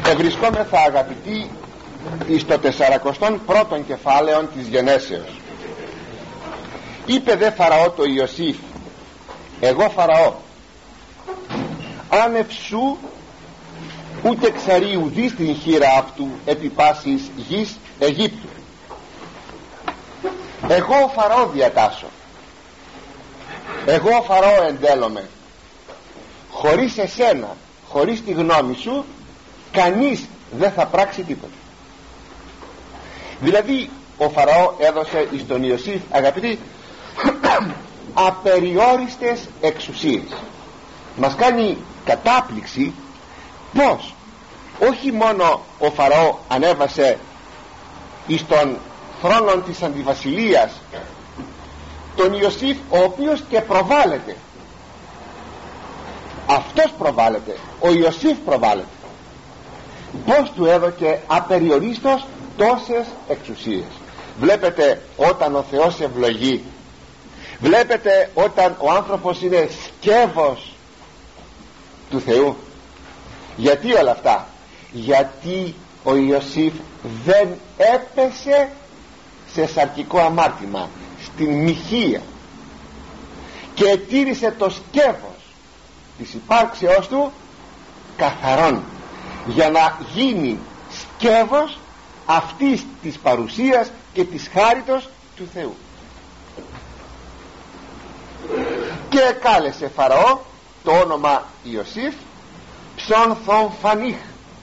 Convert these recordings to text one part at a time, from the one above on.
Ευρισκόμεθα, αγαπητοί, εις το 41ο κεφάλαιο της Γενέσεως. Είπε δε Φαραώ το Ιωσήφ: εγώ Φαραώ, άνευ σου ούτε ξαρεί ουδή στην χείρα αυτού επί πάσης γης Αιγύπτου. Εγώ ο Φαραώ διατάσσω, εγώ ο Φαραώ εντέλομαι. Χωρίς εσένα, χωρίς τη γνώμη σου, κανείς δεν θα πράξει τίποτα. Δηλαδή ο Φαραώ έδωσε εις τον Ιωσήφ, αγαπητοί, απεριόριστες εξουσίες. Μας κάνει κατάπληξη πως όχι μόνο ο Φαραώ ανέβασε εις τον θρόνο της αντιβασιλείας τον Ιωσήφ, ο οποίος και προβάλλεται. Αυτός προβάλλεται, ο Ιωσήφ προβάλλεται. Πως του έδωκε απεριορίστως τόσες εξουσίες. Βλέπετε όταν ο Θεός ευλογεί, βλέπετε όταν ο άνθρωπος είναι σκεύος του Θεού. Γιατί όλα αυτά? Γιατί ο Ιωσήφ δεν έπεσε σε σαρκικό αμάρτημα, στην μοιχεία, και τήρησε το σκεύος της υπάρξεώς του καθαρόν, για να γίνει σκεύος αυτής της παρουσίας και της χάριτος του Θεού. Και κάλεσε Φαραώ το όνομα Ιωσήφ ψώνθον φανίχ.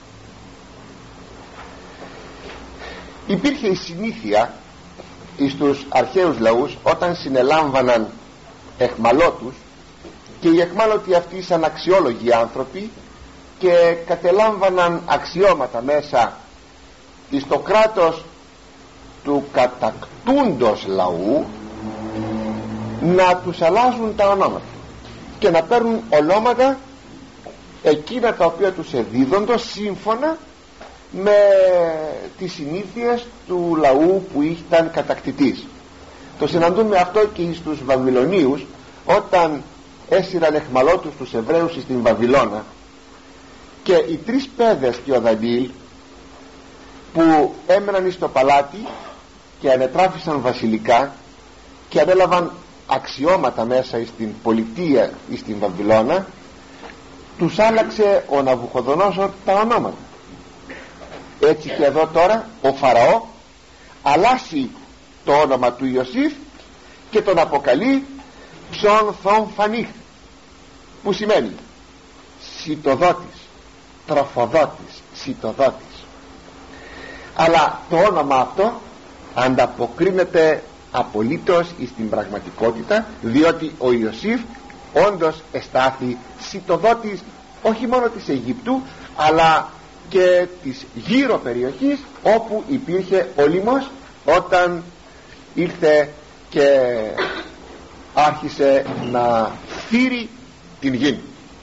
Υπήρχε η συνήθεια εις τους αρχαίους λαούς, όταν συνελάμβαναν εχμαλώτους, και οι εχμάλωτοι αυτοί ήσαν αξιόλογοι άνθρωποι και κατελάμβαναν αξιώματα μέσα εις το κράτος του κατακτούντος λαού, να τους αλλάζουν τα ονόματα και να παίρνουν ονόματα εκείνα τα οποία τους εδίδοντο σύμφωνα με τις συνήθειες του λαού που ήταν κατακτητής. Το συναντούμε αυτό και στους Βαβυλωνίους, όταν έσυραν εχμαλώτους τους Εβραίους στην Βαβυλώνα, και οι τρεις παιδες και ο Δανιήλ που έμεναν στο παλάτι και ανετράφησαν βασιλικά και ανέλαβαν αξιώματα μέσα στην πολιτεία ή στην Βαβυλώνα, τους άλλαξε ο Ναβουχοδονόσορ τα ονόματα. Έτσι και εδώ τώρα ο Φαραώ αλλάζει το όνομα του Ιωσήφ και τον αποκαλεί ψώνθον φανίχ, που σημαίνει σιτοδότης, τροφοδότης, σιτοδότης. Αλλά το όνομα αυτό ανταποκρίνεται απολύτως στην πραγματικότητα, διότι ο Ιωσήφ όντως εστάθη σιτοδότης όχι μόνο της Αιγύπτου, αλλά και της γύρω περιοχής όπου υπήρχε ο λίμος, όταν ήρθε και άρχισε να φύρει την γη.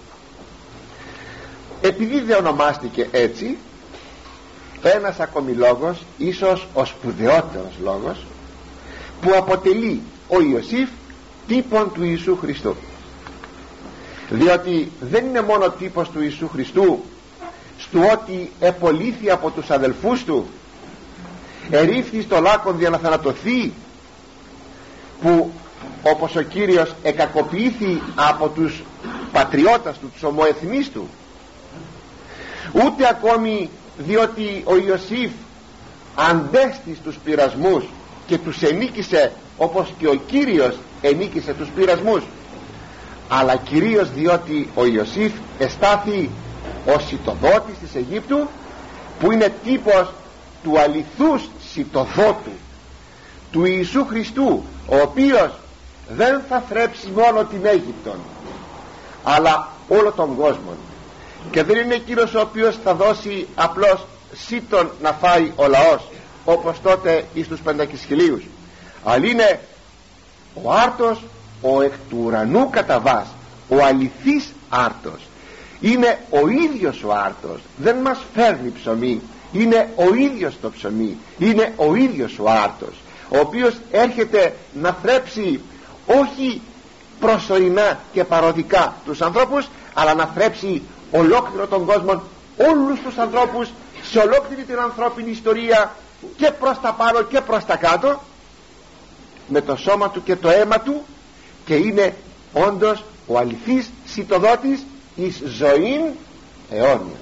Επειδή δεν ονομάστηκε έτσι, ένας ακόμη λόγος, ίσως ο σπουδαιότερος λόγος, που αποτελεί ο Ιωσήφ τύπον του Ιησού Χριστού, διότι δεν είναι μόνο τύπος του Ιησού Χριστού στου ότι επολύθη από τους αδελφούς του, ερήφθη στο λάκκον για να θανατωθεί, που όπως ο Κύριος εκακοποιήθη από τους πατριώτας του, τους ομοεθνείς του, ούτε ακόμη διότι ο Ιωσήφ αντέστη στους πειρασμούς και τους ενίκησε όπως και ο Κύριος ενίκησε τους πειρασμούς, αλλά κυρίως διότι ο Ιωσήφ εστάθη ο σιτοδότης της Αιγύπτου, που είναι τύπος του αληθούς σιτοδότου, του Ιησού Χριστού, ο οποίος δεν θα θρέψει μόνο την Αίγυπτον αλλά όλο τον κόσμο, και δεν είναι εκείνος ο οποίος θα δώσει απλώς σίτον να φάει ο λαός όπως τότε εις τους πεντακισχυλίους, αλλά είναι ο άρτος, ο εκ του ουρανού καταβάς, ο αληθής άρτος. Είναι ο ίδιος ο άρτος, δεν μας φέρνει ψωμί, είναι ο ίδιος το ψωμί, είναι ο ίδιος ο άρτος, ο οποίος έρχεται να θρέψει όχι προσωρινά και παροδικά τους ανθρώπους, αλλά να θρέψει ολόκληρο τον κόσμο όλους τους ανθρώπους σε ολόκληρη την ανθρώπινη ιστορία, και προς τα πάνω και προς τα κάτω, με το σώμα του και το αίμα του, και είναι όντως ο αληθής σιτοδότης εις ζωήν αιώνια.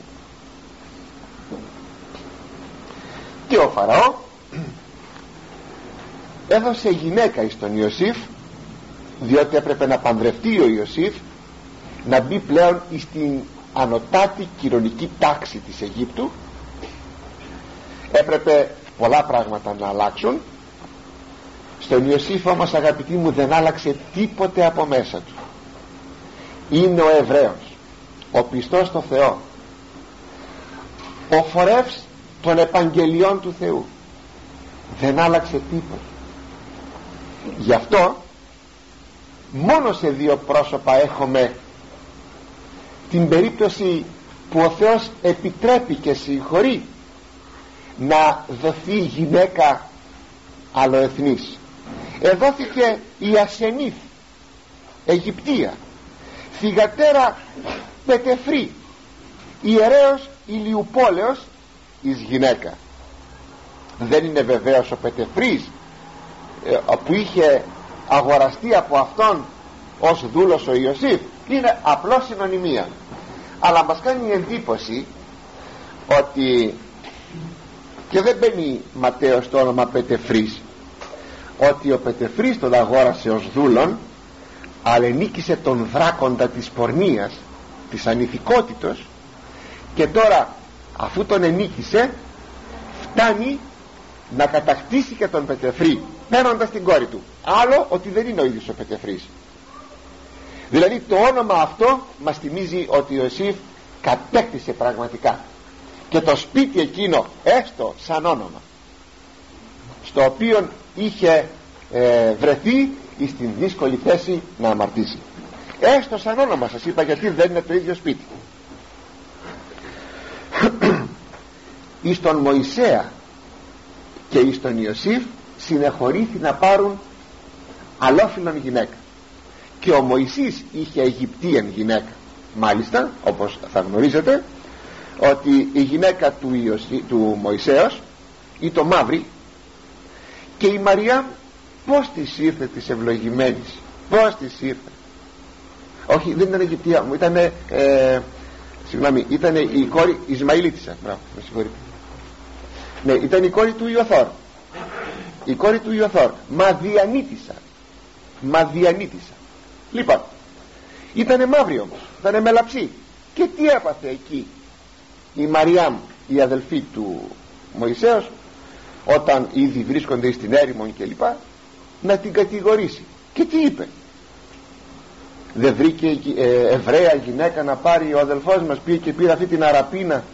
Και ο Φαραώ έδωσε γυναίκα εις τον Ιωσήφ, διότι έπρεπε να παντρευτεί ο Ιωσήφ, να μπει πλέον στην ανωτάτη κοινωνική τάξη της Αιγύπτου. Έπρεπε πολλά πράγματα να αλλάξουν. Στον Ιωσήφ όμως, αγαπητοί μου, δεν άλλαξε τίποτε από μέσα του. Είναι ο Εβραίος, ο πιστός στο Θεό, ο φορεύς των επαγγελιών του Θεού. Δεν άλλαξε τίποτα. Γι' αυτό μόνο σε δύο πρόσωπα έχουμε την περίπτωση που ο Θεός επιτρέπει και συγχωρεί να δοθεί γυναίκα αλλοεθνής. Εδόθηκε η Ασενήθ Αιγυπτία, θυγατέρα Πετεφρή, ιερέως Ηλιουπόλεως εις γυναίκα. Δεν είναι βεβαίως ο Πετεφρής που είχε αγοραστεί από αυτόν ως δούλος ο Ιωσήφ, είναι απλώς συνωνυμία. Αλλά μας κάνει εντύπωση ότι, και δεν μπαίνει Ματέος το όνομα Πετεφρής, ότι ο Πετεφρής τον αγόρασε ως δούλον, αλλά ενίκησε τον δράκοντα της πορνείας, της ανηθικότητος, και τώρα αφού τον ενίκησε φτάνει να κατακτήσει και τον Πετεφρή, παίρνοντας την κόρη του. Άλλο ότι δεν είναι ο ίδιος ο Πετεφρής. Δηλαδή το όνομα αυτό μας θυμίζει ότι ο Ιωσήφ κατέκτησε πραγματικά και το σπίτι εκείνο, έστω σαν όνομα, στο οποίο είχε βρεθεί στην δύσκολη θέση να αμαρτήσει, έστω σαν όνομα, σας είπα, γιατί δεν είναι το ίδιο σπίτι. Εις τον Μωυσέα και εις τον Ιωσήφ συνεχωρήθη να πάρουν αλλόφιλον γυναίκα, και ο Μωυσής είχε Αιγυπτίαν γυναίκα. Μάλιστα, όπως θα γνωρίζετε, ότι η γυναίκα του Μωυσέως ήταν μαύρη, και η Μαριά πως της ήρθε της ευλογημένης, πως της ήρθε? Όχι, δεν ήταν Αιγυπτία μου, ήταν συγγνώμη, ήταν η κόρη Ισμαηλίτισσα. Μπράβο, με συγχωρείτε. Ναι, ήταν η κόρη του Ιωθώρ, η κόρη του Ιωθώρ, Μαδιανίτισσα. Λοιπόν, ήτανε μαύρη όμως, ήτανε μελαψή. Και τι έπαθε εκεί η Μαριάμ, η αδελφή του Μωυσέως, όταν ήδη βρίσκονται στην έρημο και λοιπά, να την κατηγορήσει? Και τι είπε? Δεν βρήκε Εβραία γυναίκα να πάρει ο αδελφός μας? Πήγε και πήρε αυτή την Αραπίνα.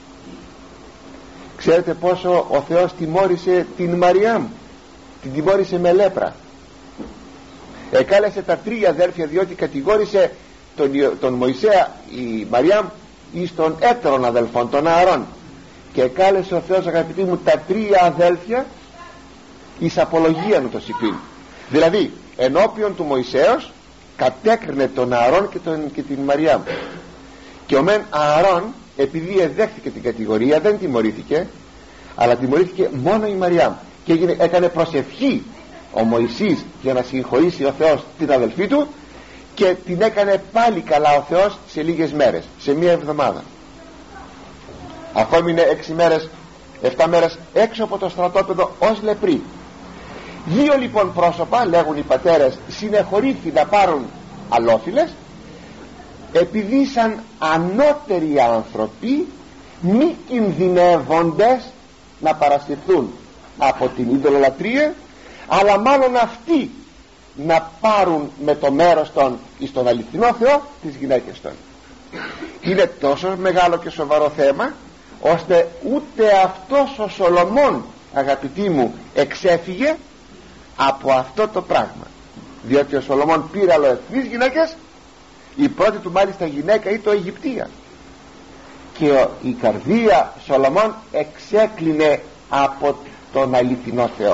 Ξέρετε πόσο ο Θεός τιμώρησε την Μαριάμ? Την τιμώρησε με λέπρα. Εκάλεσε τα τρία αδέλφια, διότι κατηγόρησε τον Μωυσέα η Μαριάμ εις των έτερων αδελφών, τον Ααρών, και εκάλεσε ο Θεός, αγαπητοί μου, τα τρία αδέλφια εις απολογίαν το σιπήν. Δηλαδή ενώπιον του Μωυσέως κατέκρινε τον Ααρών και την Μαριάμ, και ο μεν Ααρών, επειδή εδέχθηκε την κατηγορία, δεν τιμωρήθηκε, αλλά τιμωρήθηκε μόνο η Μαριάμ, και έκανε προσευχή ο Μωυσής για να συγχωρήσει ο Θεός την αδελφή του, και την έκανε πάλι καλά ο Θεός σε λίγες μέρες, σε μία εβδομάδα. Αφού έμεινε 6 μέρες, 7 μέρες έξω από το στρατόπεδο ως λεπρή. Δύο λοιπόν πρόσωπα, λέγουν οι πατέρες, συνεχωρήθη να πάρουν αλόφιλες, επειδή σαν ανώτεροι άνθρωποι μη κινδυνεύοντες να παρασυρθούν από την ειδωλολατρία, αλλά μάλλον αυτοί να πάρουν με το μέρος των εις τον αληθινό Θεό τις γυναίκες των. Είναι τόσο μεγάλο και σοβαρό θέμα, ώστε ούτε αυτός ο Σολομών, αγαπητοί μου, εξέφυγε από αυτό το πράγμα, διότι ο Σολομών πήρε αλλοεθνείς γυναίκες, η πρώτη του μάλιστα γυναίκα ήταν Αιγυπτία, και η καρδία Σολομών εξέκλεινε από τον αληθινό Θεό.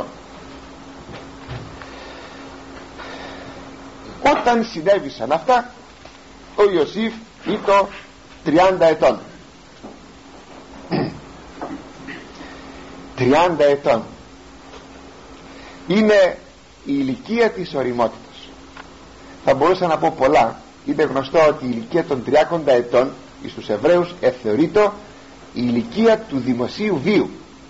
Όταν συνέβησαν αυτά, ο Ιωσήφ ήταν 30 ετών. 30 ετών. Είναι η ηλικία της ωριμότητας. Θα μπορούσα να πω πολλά. Είναι γνωστό ότι η ηλικία των 30 ετών εις τους Εβραίους θεωρείται η ηλικία του δημοσίου βίου.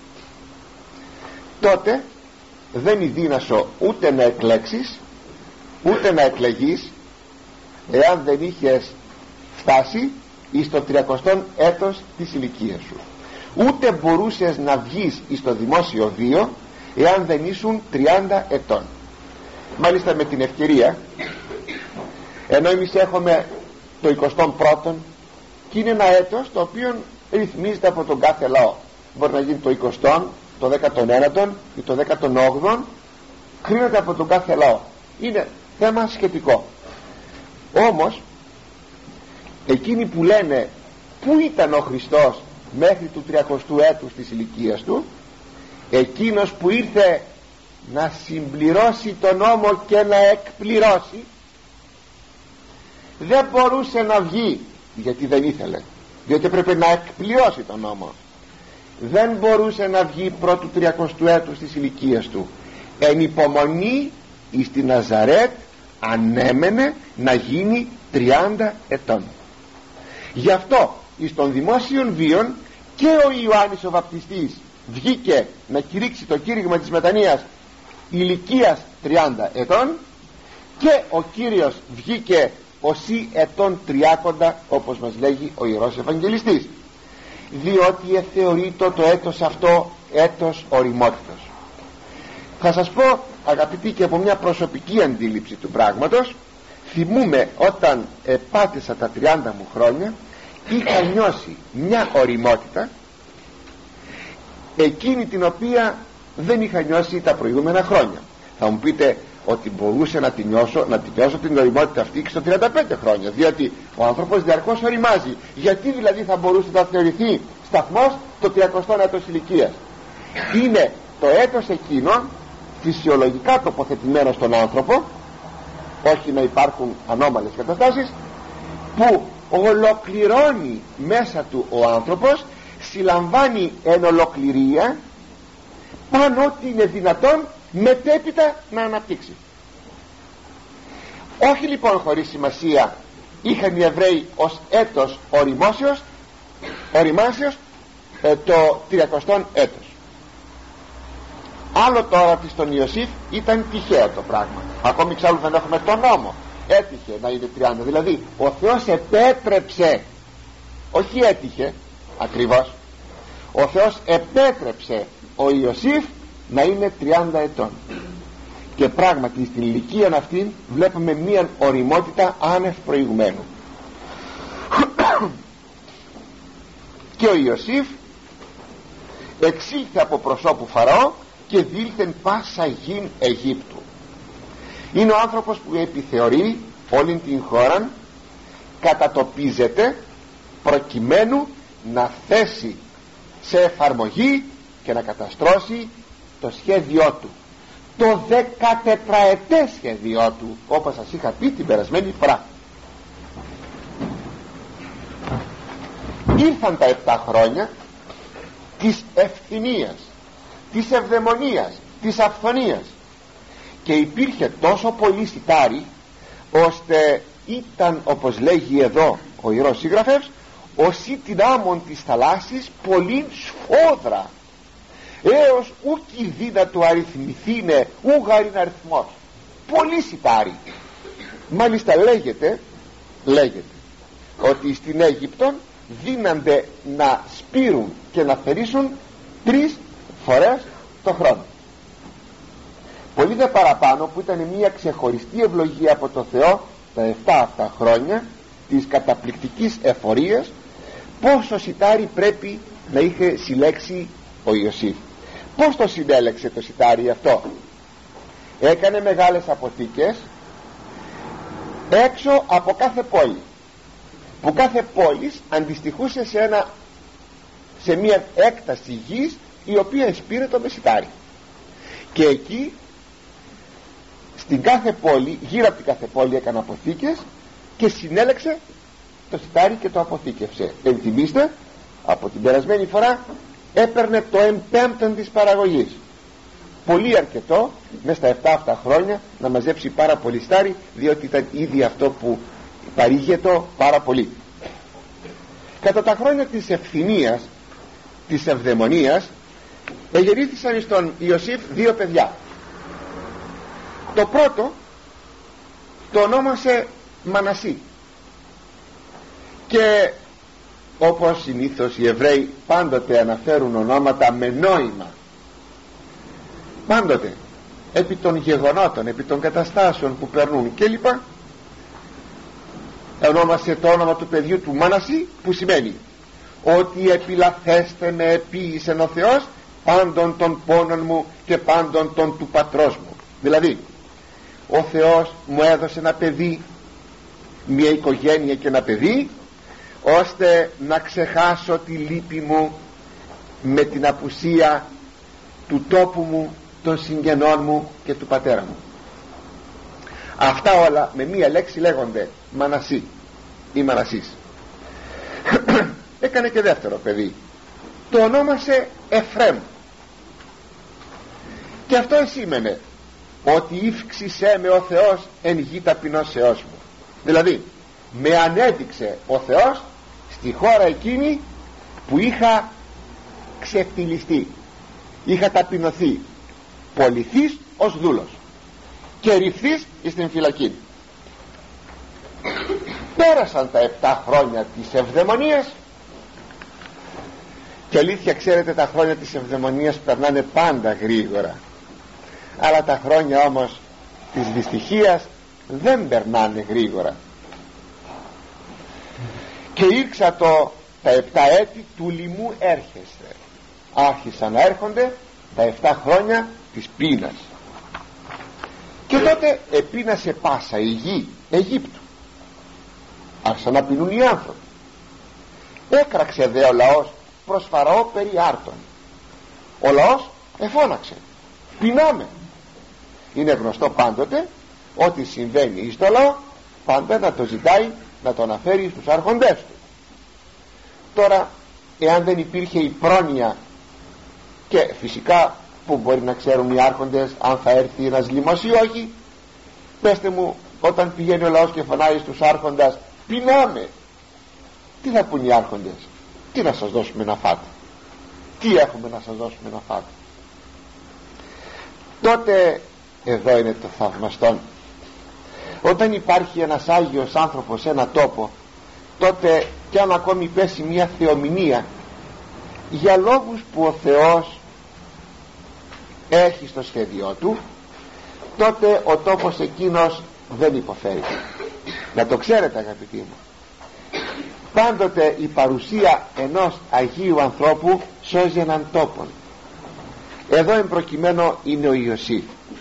Τότε δεν είναι δύνασο ούτε να εκλέξεις ούτε να εκλεγείς εάν δεν είχες φτάσει εις το 30ο έτος της ηλικίας σου. Ούτε μπορούσες να βγεις εις το δημόσιο βίο εάν δεν ήσουν 30 ετών. Μάλιστα με την ευκαιρία, ενώ εμείς έχουμε το 21ο και είναι ένα έτος το οποίο ρυθμίζεται από τον κάθε λαό. Μπορεί να γίνει το 20ο, το 19ο ή το 18ο, κρίνεται από τον κάθε λαό. Είναι θέμα σχετικό. Όμως εκείνοι που λένε πού ήταν ο Χριστός μέχρι του 30ου έτους της ηλικίας του, εκείνος που ήρθε να συμπληρώσει τον νόμο και να εκπληρώσει, δεν μπορούσε να βγει γιατί δεν ήθελε, διότι έπρεπε να εκπληρώσει τον νόμο. Δεν μπορούσε να βγει πρώτου 30ου έτους της ηλικίας του. Εν υπομονή εις τη Ναζαρέτ ανέμενε να γίνει 30 ετών. Γι' αυτό εις των δημόσιων βίων και ο Ιωάννης ο Βαπτιστής βγήκε να κηρύξει το κήρυγμα της μετανοίας ηλικίας 30 ετών και ο Κύριος βγήκε οσί ετών 30, όπως μας λέγει ο Ιερός Ευαγγελιστής, διότι θεωρείται το έτος αυτό έτος ωριμότητος. Θα σας πω, αγαπητοί, και από μια προσωπική αντίληψη του πράγματος, θυμούμαι όταν πάτησα τα 30 μου χρόνια, είχα νιώσει μια ωριμότητα εκείνη την οποία δεν είχα νιώσει τα προηγούμενα χρόνια. Θα μου πείτε ότι μπορούσε να την νιώσω την ωριμότητα αυτή και στο 35 χρόνια, διότι ο άνθρωπος διαρκώς ωριμάζει. Γιατί δηλαδή θα μπορούσε να θεωρηθεί σταθμός το 30ο έτος ηλικίας? Είναι το έτος εκείνο φυσιολογικά τοποθετημένο στον άνθρωπο, όχι να υπάρχουν ανώμαλες καταστάσεις, που ολοκληρώνει μέσα του ο άνθρωπος, συλλαμβάνει εν ολοκληρία πάνω ό,τι είναι δυνατόν μετέπειτα να αναπτύξει. Όχι λοιπόν χωρίς σημασία είχαν οι Εβραίοι ως έτος ωριμάσεως το 30ο έτος. Άλλο τώρα ότι στον Ιωσήφ ήταν τυχαίο το πράγμα. Ακόμη εξάλλου δεν έχουμε τον νόμο. Έτυχε να είναι 30, δηλαδή ο Θεός επέτρεψε, όχι έτυχε ακριβώς, ο Θεός επέτρεψε ο Ιωσήφ να είναι 30 ετών. Και πράγματι στην ηλικία αυτή βλέπουμε μία ωριμότητα άνευ προηγουμένου. Και ο Ιωσήφ εξήλθε από προσώπου Φαραώ και δήλθεν πάσα γην Αιγύπτου. Είναι ο άνθρωπος που επιθεωρεί όλη την χώρα, κατατοπίζεται προκειμένου να θέσει σε εφαρμογή και να καταστρώσει το σχέδιό του, το 14ετές σχέδιό του, όπως σας είχα πει την περασμένη φορά. Ήρθαν τα 7 χρόνια της ευθυμίας, της ευδαιμονίας, της αυθονίας, και υπήρχε τόσο πολύ σιτάρι ώστε ήταν, όπως λέγει εδώ ο Ιερός Συγγραφεύς, όσοι την άμμον της θαλάσσης πολύ σφόδρα, έως ούκη δύνατο αριθμηθήνε ούγαριν αριθμός. Πολύ σιτάρι. Μάλιστα λέγεται ότι στην Αίγυπτο δίνανται να σπείρουν και να θερήσουν 3 φορές το χρόνο. Πολύ δε παραπάνω, που ήταν μια ξεχωριστή ευλογία από το Θεό τα 7 αυτά χρόνια της καταπληκτικής εφορίας, πόσο σιτάρι πρέπει να είχε συλλέξει ο Ιωσήφ. Πώς το συνέλεξε το σιτάρι αυτό? Έκανε μεγάλες αποθήκες έξω από κάθε πόλη, που κάθε πόλη αντιστοιχούσε σε μια έκταση γης η οποία εσπείρεται με σιτάρι. Και εκεί στην κάθε πόλη, γύρω από την κάθε πόλη, έκανε αποθήκες και συνέλεξε το σιτάρι και το αποθήκευσε. Ενθυμίστε από την περασμένη φορά έπαιρνε το 1/5 της παραγωγής. Πολύ αρκετό μέσα στα 7 αυτά χρόνια να μαζέψει πάρα πολύ στάρι, διότι ήταν ήδη αυτό που παρήγεται πάρα πολύ. Κατά τα χρόνια της ευθυμίας, της ευδαιμονίας, εγερήθησαν στον Ιωσήφ 2 παιδιά. Το πρώτο το ονόμασε Μανασί, και όπως συνήθως οι Εβραίοι πάντοτε αναφέρουν ονόματα με νόημα, πάντοτε επί των γεγονότων, επί των καταστάσεων που περνούν κλπ, ονόμασε το όνομα του παιδιού του Μανασί, που σημαίνει ότι επιλαθέστε με επίησεν ο Θεός πάντων των πόνων μου και πάντων των του πατρός μου. Δηλαδή ο Θεός μου έδωσε ένα παιδί, μια οικογένεια και ένα παιδί, ώστε να ξεχάσω τη λύπη μου με την απουσία του τόπου μου, των συγγενών μου και του πατέρα μου. Αυτά όλα με μία λέξη λέγονται Μανασί ή Μανασής. Έκανε και δεύτερο παιδί, το ονόμασε Εφραίμ, και αυτό σήμαινε ότι ύφξησέ με ο Θεός εν γη ταπεινώσεώς μου. Δηλαδή με ανέδειξε ο Θεός στη χώρα εκείνη που είχα ξεφτυλιστεί, είχα ταπεινωθεί, πολιθείς ως δούλος και ρηφθείς στην φυλακή. Πέρασαν τα 7 χρόνια της ευδαιμονίας, και αλήθεια, ξέρετε, τα χρόνια της ευδαιμονίας περνάνε πάντα γρήγορα, αλλά τα χρόνια όμως της δυστυχίας δεν περνάνε γρήγορα. Και ήρξα τα 7 έτη του λοιμού έρχεστε. Άρχισαν να έρχονται τα 7 χρόνια της πείνας, και τότε επείνασε πάσα η γη Αιγύπτου, άρχισαν να πεινούν οι άνθρωποι. Έκραξε δε ο λαός προς Φαραώ περί άρτων. Ο λαός εφώναξε, πεινάμε. Είναι γνωστό πάντοτε ότι συμβαίνει εις το λαό, πάντα να το ζητάει, να το αναφέρει στους άρχοντές του. Τώρα, εάν δεν υπήρχε η πρόνοια, και φυσικά που μπορεί να ξέρουν οι άρχοντες αν θα έρθει ένας λοιμός ή όχι, πέστε μου, όταν πηγαίνει ο λαός και φωνάει στους άρχοντας πεινάμε, τι θα πούν οι άρχοντες? Τι να σας δώσουμε να φάτε? Τι έχουμε να σας δώσουμε να φάτε? Τότε εδώ είναι το θαυμαστόν. Όταν υπάρχει ένας Άγιος άνθρωπος σε ένα τόπο, τότε κι αν ακόμη πέσει μια θεομηνία, για λόγους που ο Θεός έχει στο σχέδιό του, τότε ο τόπος εκείνος δεν υποφέρει. Να το ξέρετε, αγαπητοί μου, πάντοτε η παρουσία ενός Αγίου ανθρώπου σώζει έναν τόπο. Εδώ εν προκειμένου είναι ο Ιωσήφ,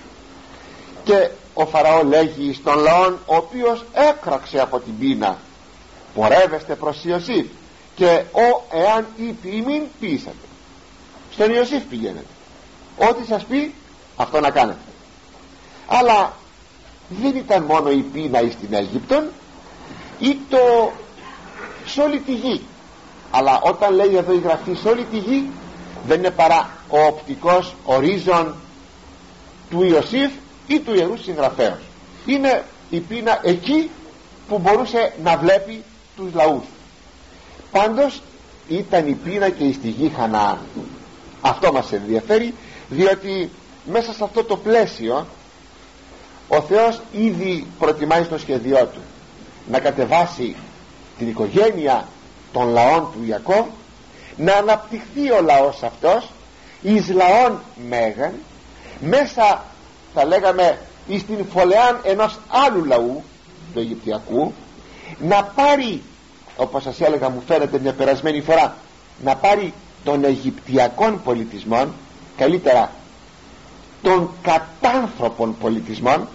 και ο Φαραώ λέγει στον λαό, ο οποίος έκραξε από την πείνα, πορεύεστε προς Ιωσήφ, και εάν είπε ημίν ποιήσατε. Στον Ιωσήφ πηγαίνετε, ό,τι σας πει αυτό να κάνετε. Αλλά δεν ήταν μόνο η πείνα εις την Αίγυπτον ή το σ' όλη τη γη, αλλά όταν λέει εδώ η Γραφή σ' όλη τη γη, δεν είναι παρά ο οπτικός ορίζον του Ιωσήφ ή του Ιερού Συγγραφέως. Είναι η πείνα εκεί που μπορούσε να βλέπει τους λαούς. Πάντως ήταν η πείνα και η στη γη Χαναάν. Αυτό μας ενδιαφέρει, διότι μέσα σε αυτό το πλαίσιο ο Θεός ήδη προτιμάει στο σχέδιό του να κατεβάσει την οικογένεια των λαών του Ιακώβ, να αναπτυχθεί ο λαός αυτός εις λαών μέγαν, μέσα θα λέγαμε εις την φωλεάν ενός άλλου λαού του Αιγυπτιακού, να πάρει, όπως σας έλεγα, μου φαίνεται μια περασμένη φορά, να πάρει των Αιγυπτιακών πολιτισμών, καλύτερα των κατάνθρωπων πολιτισμών,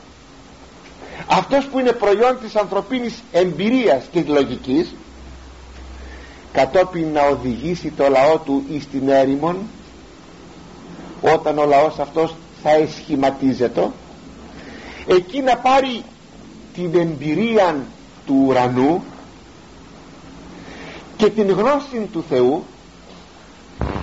αυτός που είναι προϊόν της ανθρωπίνης εμπειρίας και λογικής, κατόπιν να οδηγήσει το λαό του εις την έρημον, όταν ο λαός αυτός θα εσχηματίζεται, εκεί να πάρει την εμπειρία του ουρανού και την γνώση του Θεού,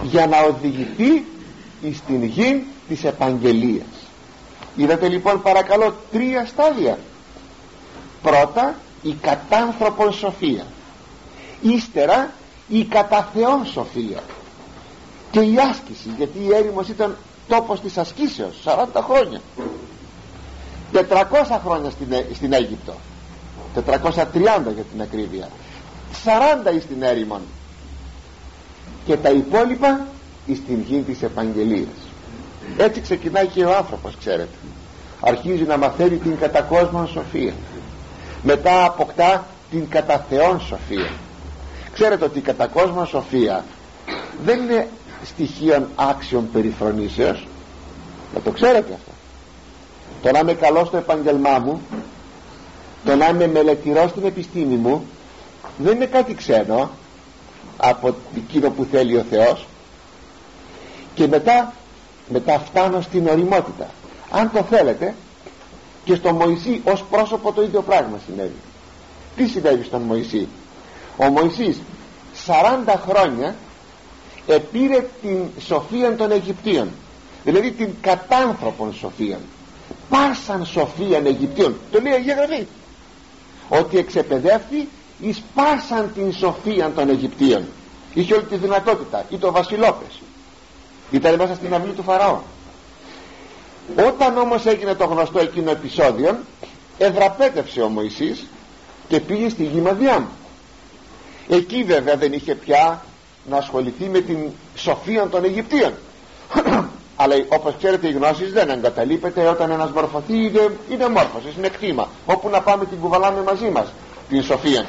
για να οδηγηθεί στην γη της επαγγελίας. Είδατε λοιπόν παρακαλώ 3 στάδια. Πρώτα η κατάνθρωπον σοφία, ύστερα η κατά Θεόν σοφία και η άσκηση, γιατί η έρημος ήταν τόπος της ασκήσεως 40 χρόνια, 400 χρόνια στην Αίγυπτο, 430 για την ακρίβεια, 40 στην έρημον και τα υπόλοιπα στην γη της επαγγελίας. Έτσι ξεκινάει και ο άνθρωπος, ξέρετε. Αρχίζει να μαθαίνει την κατά κόσμον σοφία, μετά αποκτά την κατά Θεόν σοφία. Ξέρετε ότι η κατά κόσμον σοφία δεν είναι στοιχείων άξιων περιφρονήσεως. Να το ξέρετε αυτό. Το να είμαι καλός στο επάγγελμά μου, το να είμαι μελετηρός στην επιστήμη μου, δεν είναι κάτι ξένο από εκείνο που θέλει ο Θεός. Και μετά φτάνω στην ωριμότητα. Αν το θέλετε, και στον Μωυσή ως πρόσωπο το ίδιο πράγμα συνέβη. Τι συνέβη στον Μωυσή? Ο Μωυσής 40 χρόνια επήρε την σοφία των Αιγυπτίων, δηλαδή την κατάνθρωπον σοφία, πάσαν σοφία Αιγυπτίων. Το λέει η Αγία Γραφή ότι εξεπαιδεύθη εις πάσαν την σοφία των Αιγυπτίων. Είχε όλη τη δυνατότητα, ή το βασιλόπες, ήταν μέσα στην αυλή του Φαραώ. Όταν όμως έγινε το γνωστό εκείνο επεισόδιο, εδραπέτευσε ο Μωυσής και πήγε στη γη Μαδιάμ. Εκεί βέβαια δεν είχε πια να ασχοληθεί με την σοφία των Αιγυπτίων. Αλλά όπως ξέρετε, οι γνώσεις δεν εγκαταλείπεται. Όταν ένας μορφωθεί, είναι μόρφωσης, είναι κτήμα. Όπου να πάμε την κουβαλάμε μαζί μας την σοφία.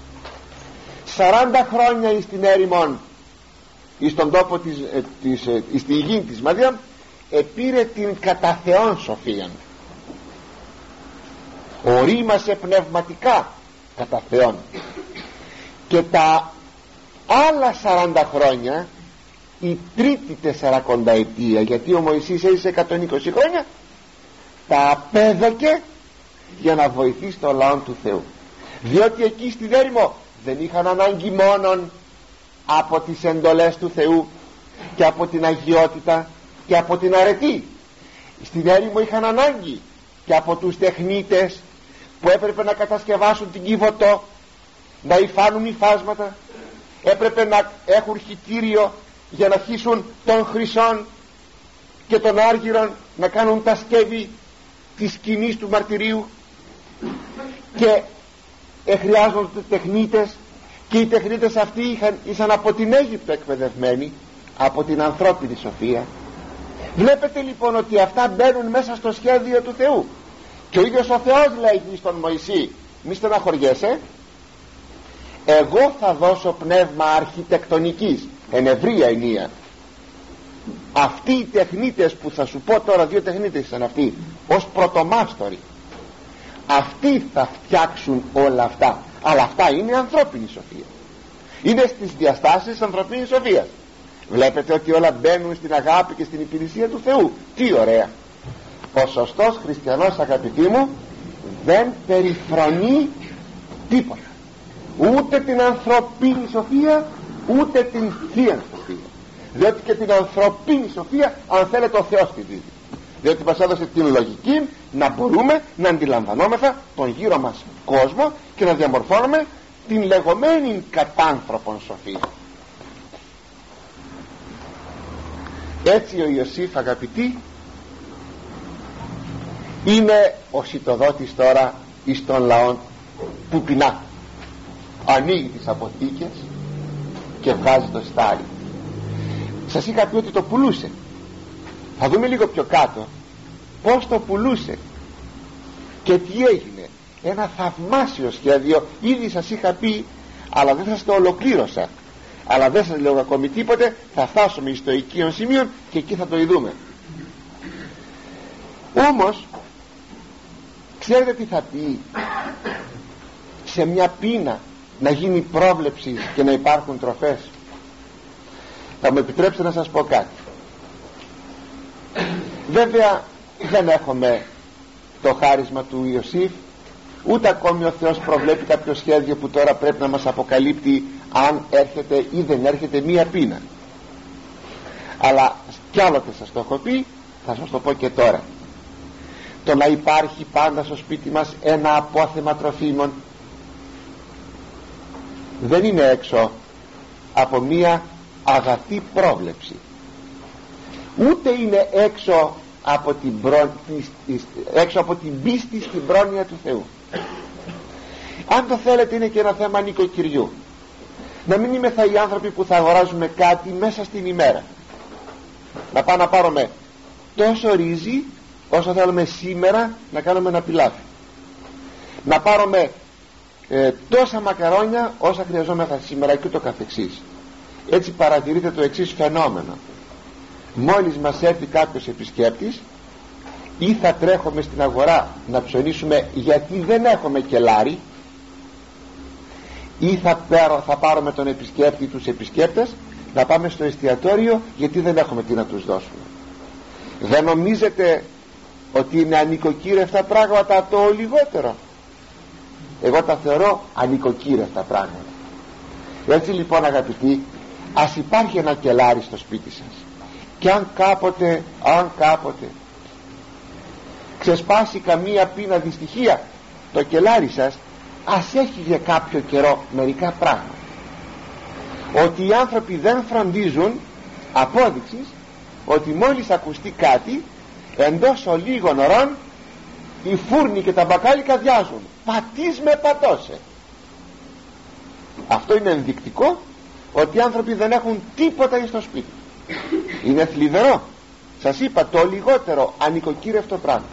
40 χρόνια στην έρημον, στον τόπο στη γη της Μαδιάμ, επήρε την κατά Θεόν σοφία. Ορίμασε πνευματικά κατά Θεόν. Και τα άλλα 40 χρόνια, η τρίτη 40 ετία, γιατί ο Μωυσής έζησε 120 χρόνια, τα απέδωκε για να βοηθήσει το λαό του Θεού. Διότι εκεί στην έρημο δεν είχαν ανάγκη μόνον από τις εντολές του Θεού και από την αγιότητα και από την αρετή. Στην έρημο είχαν ανάγκη και από τους τεχνίτες που έπρεπε να κατασκευάσουν την Κιβωτό, να υφάνουν υφάσματα, έπρεπε να έχουν χιτήριο για να χύσουν των χρυσών και των άργυρων, να κάνουν τα σκεύη της σκηνής του μαρτυρίου, και χρειάζονται τεχνίτες, και οι τεχνίτες αυτοί ήσαν από την Αίγυπτο εκπαιδευμένοι, από την ανθρώπινη σοφία. Βλέπετε λοιπόν ότι αυτά μπαίνουν μέσα στο σχέδιο του Θεού. Και ο ίδιος ο Θεός λέει στον Μωυσή: μη στεναχωριέσαι, εγώ θα δώσω πνεύμα αρχιτεκτονικής, εν ευρία ενία. Αυτοί οι τεχνίτες που θα σου πω τώρα, 2 τεχνίτες ήταν αυτοί, ως πρωτομάστοροι, αυτοί θα φτιάξουν όλα αυτά. Αλλά αυτά είναι ανθρώπινη σοφία, είναι στις διαστάσεις της ανθρωπίνης σοφίας. Βλέπετε ότι όλα μπαίνουν στην αγάπη και στην υπηρεσία του Θεού. Τι ωραία! Ο σωστός χριστιανός, αγαπητοί μου, δεν περιφρονεί τίποτα, ούτε την ανθρωπίνη σοφία, ούτε την θεία σοφία. Διότι και την ανθρωπίνη σοφία, αν θέλετε, ο Θεός τη δίδει. Διότι μας έδωσε την λογική να μπορούμε να αντιλαμβανόμεθα τον γύρω μας κόσμο και να διαμορφώνουμε την λεγόμενη κατάνθρωπον σοφία. Έτσι ο Ιωσήφ, αγαπητοί, είναι ο σιτοδότης τώρα εις των λαών που πεινά. Ανοίγει τις αποθήκες και βγάζει το στάρι. Σας είχα πει ότι το πουλούσε. Θα δούμε λίγο πιο κάτω πως το πουλούσε και τι έγινε. Ένα θαυμάσιο σχέδιο. Ήδη σας είχα πει, αλλά δεν σας το ολοκλήρωσα, αλλά δεν σας λέω ακόμη τίποτε. Θα φτάσουμε στο οικείο σημείο και εκεί θα το ειδούμε. Όμως ξέρετε τι θα πει σε μια πείνα να γίνει πρόβλεψη και να υπάρχουν τροφές? Θα μου επιτρέψετε να σας πω κάτι. Βέβαια δεν έχουμε το χάρισμα του Ιωσήφ, ούτε ακόμη ο Θεός προβλέπει κάποιο σχέδιο που τώρα πρέπει να μας αποκαλύπτει αν έρχεται ή δεν έρχεται μία πείνα. Αλλά κι άλλοτε σας το έχω πει, θα σας το πω και τώρα. Το να υπάρχει πάντα στο σπίτι μας ένα απόθεμα τροφίμων δεν είναι έξω από μία αγαθή πρόβλεψη, ούτε είναι έξω από την πίστη στην πρόνοια του Θεού. Αν το θέλετε, είναι και ένα θέμα νοικοκυριού. Να μην είμεθα οι άνθρωποι που θα αγοράζουμε κάτι μέσα στην ημέρα, να πάμε να πάρουμε τόσο ρύζι όσο θέλουμε σήμερα να κάνουμε ένα πιλάφι, να πάρουμε τόσα μακαρόνια όσα χρειαζόμεθα σήμερα και το καθεξής. Έτσι παρατηρείτε το εξής φαινόμενο: μόλις μας έρθει κάποιος επισκέπτης, ή θα τρέχουμε στην αγορά να ψωνίσουμε γιατί δεν έχουμε κελάρι, ή θα πάρουμε τον επισκέπτη, τους επισκέπτες, να πάμε στο εστιατόριο γιατί δεν έχουμε τι να τους δώσουμε. Δεν νομίζετε ότι είναι ανοικοκύρευτα πράγματα το λιγότερο? Εγώ τα θεωρώ ανοικοκύρευτα πράγματα. Έτσι λοιπόν, αγαπητοί, ας υπάρχει ένα κελάρι στο σπίτι σας, και αν κάποτε ξεσπάσει καμία πείνα δυστυχία, το κελάρι σας ας έχει για κάποιο καιρό μερικά πράγματα. Ότι οι άνθρωποι δεν φροντίζουν, απόδειξης ότι μόλις ακουστεί κάτι, εντός ολίγων ωρών οι φούρνοι και τα μπακάλικα διάζουν. Πατείς με πατώσε. Αυτό είναι ενδεικτικό ότι οι άνθρωποι δεν έχουν τίποτα στο σπίτι. Είναι θλιβερό. Σας είπα, το λιγότερο ανοικοκύρευτο πράγμα.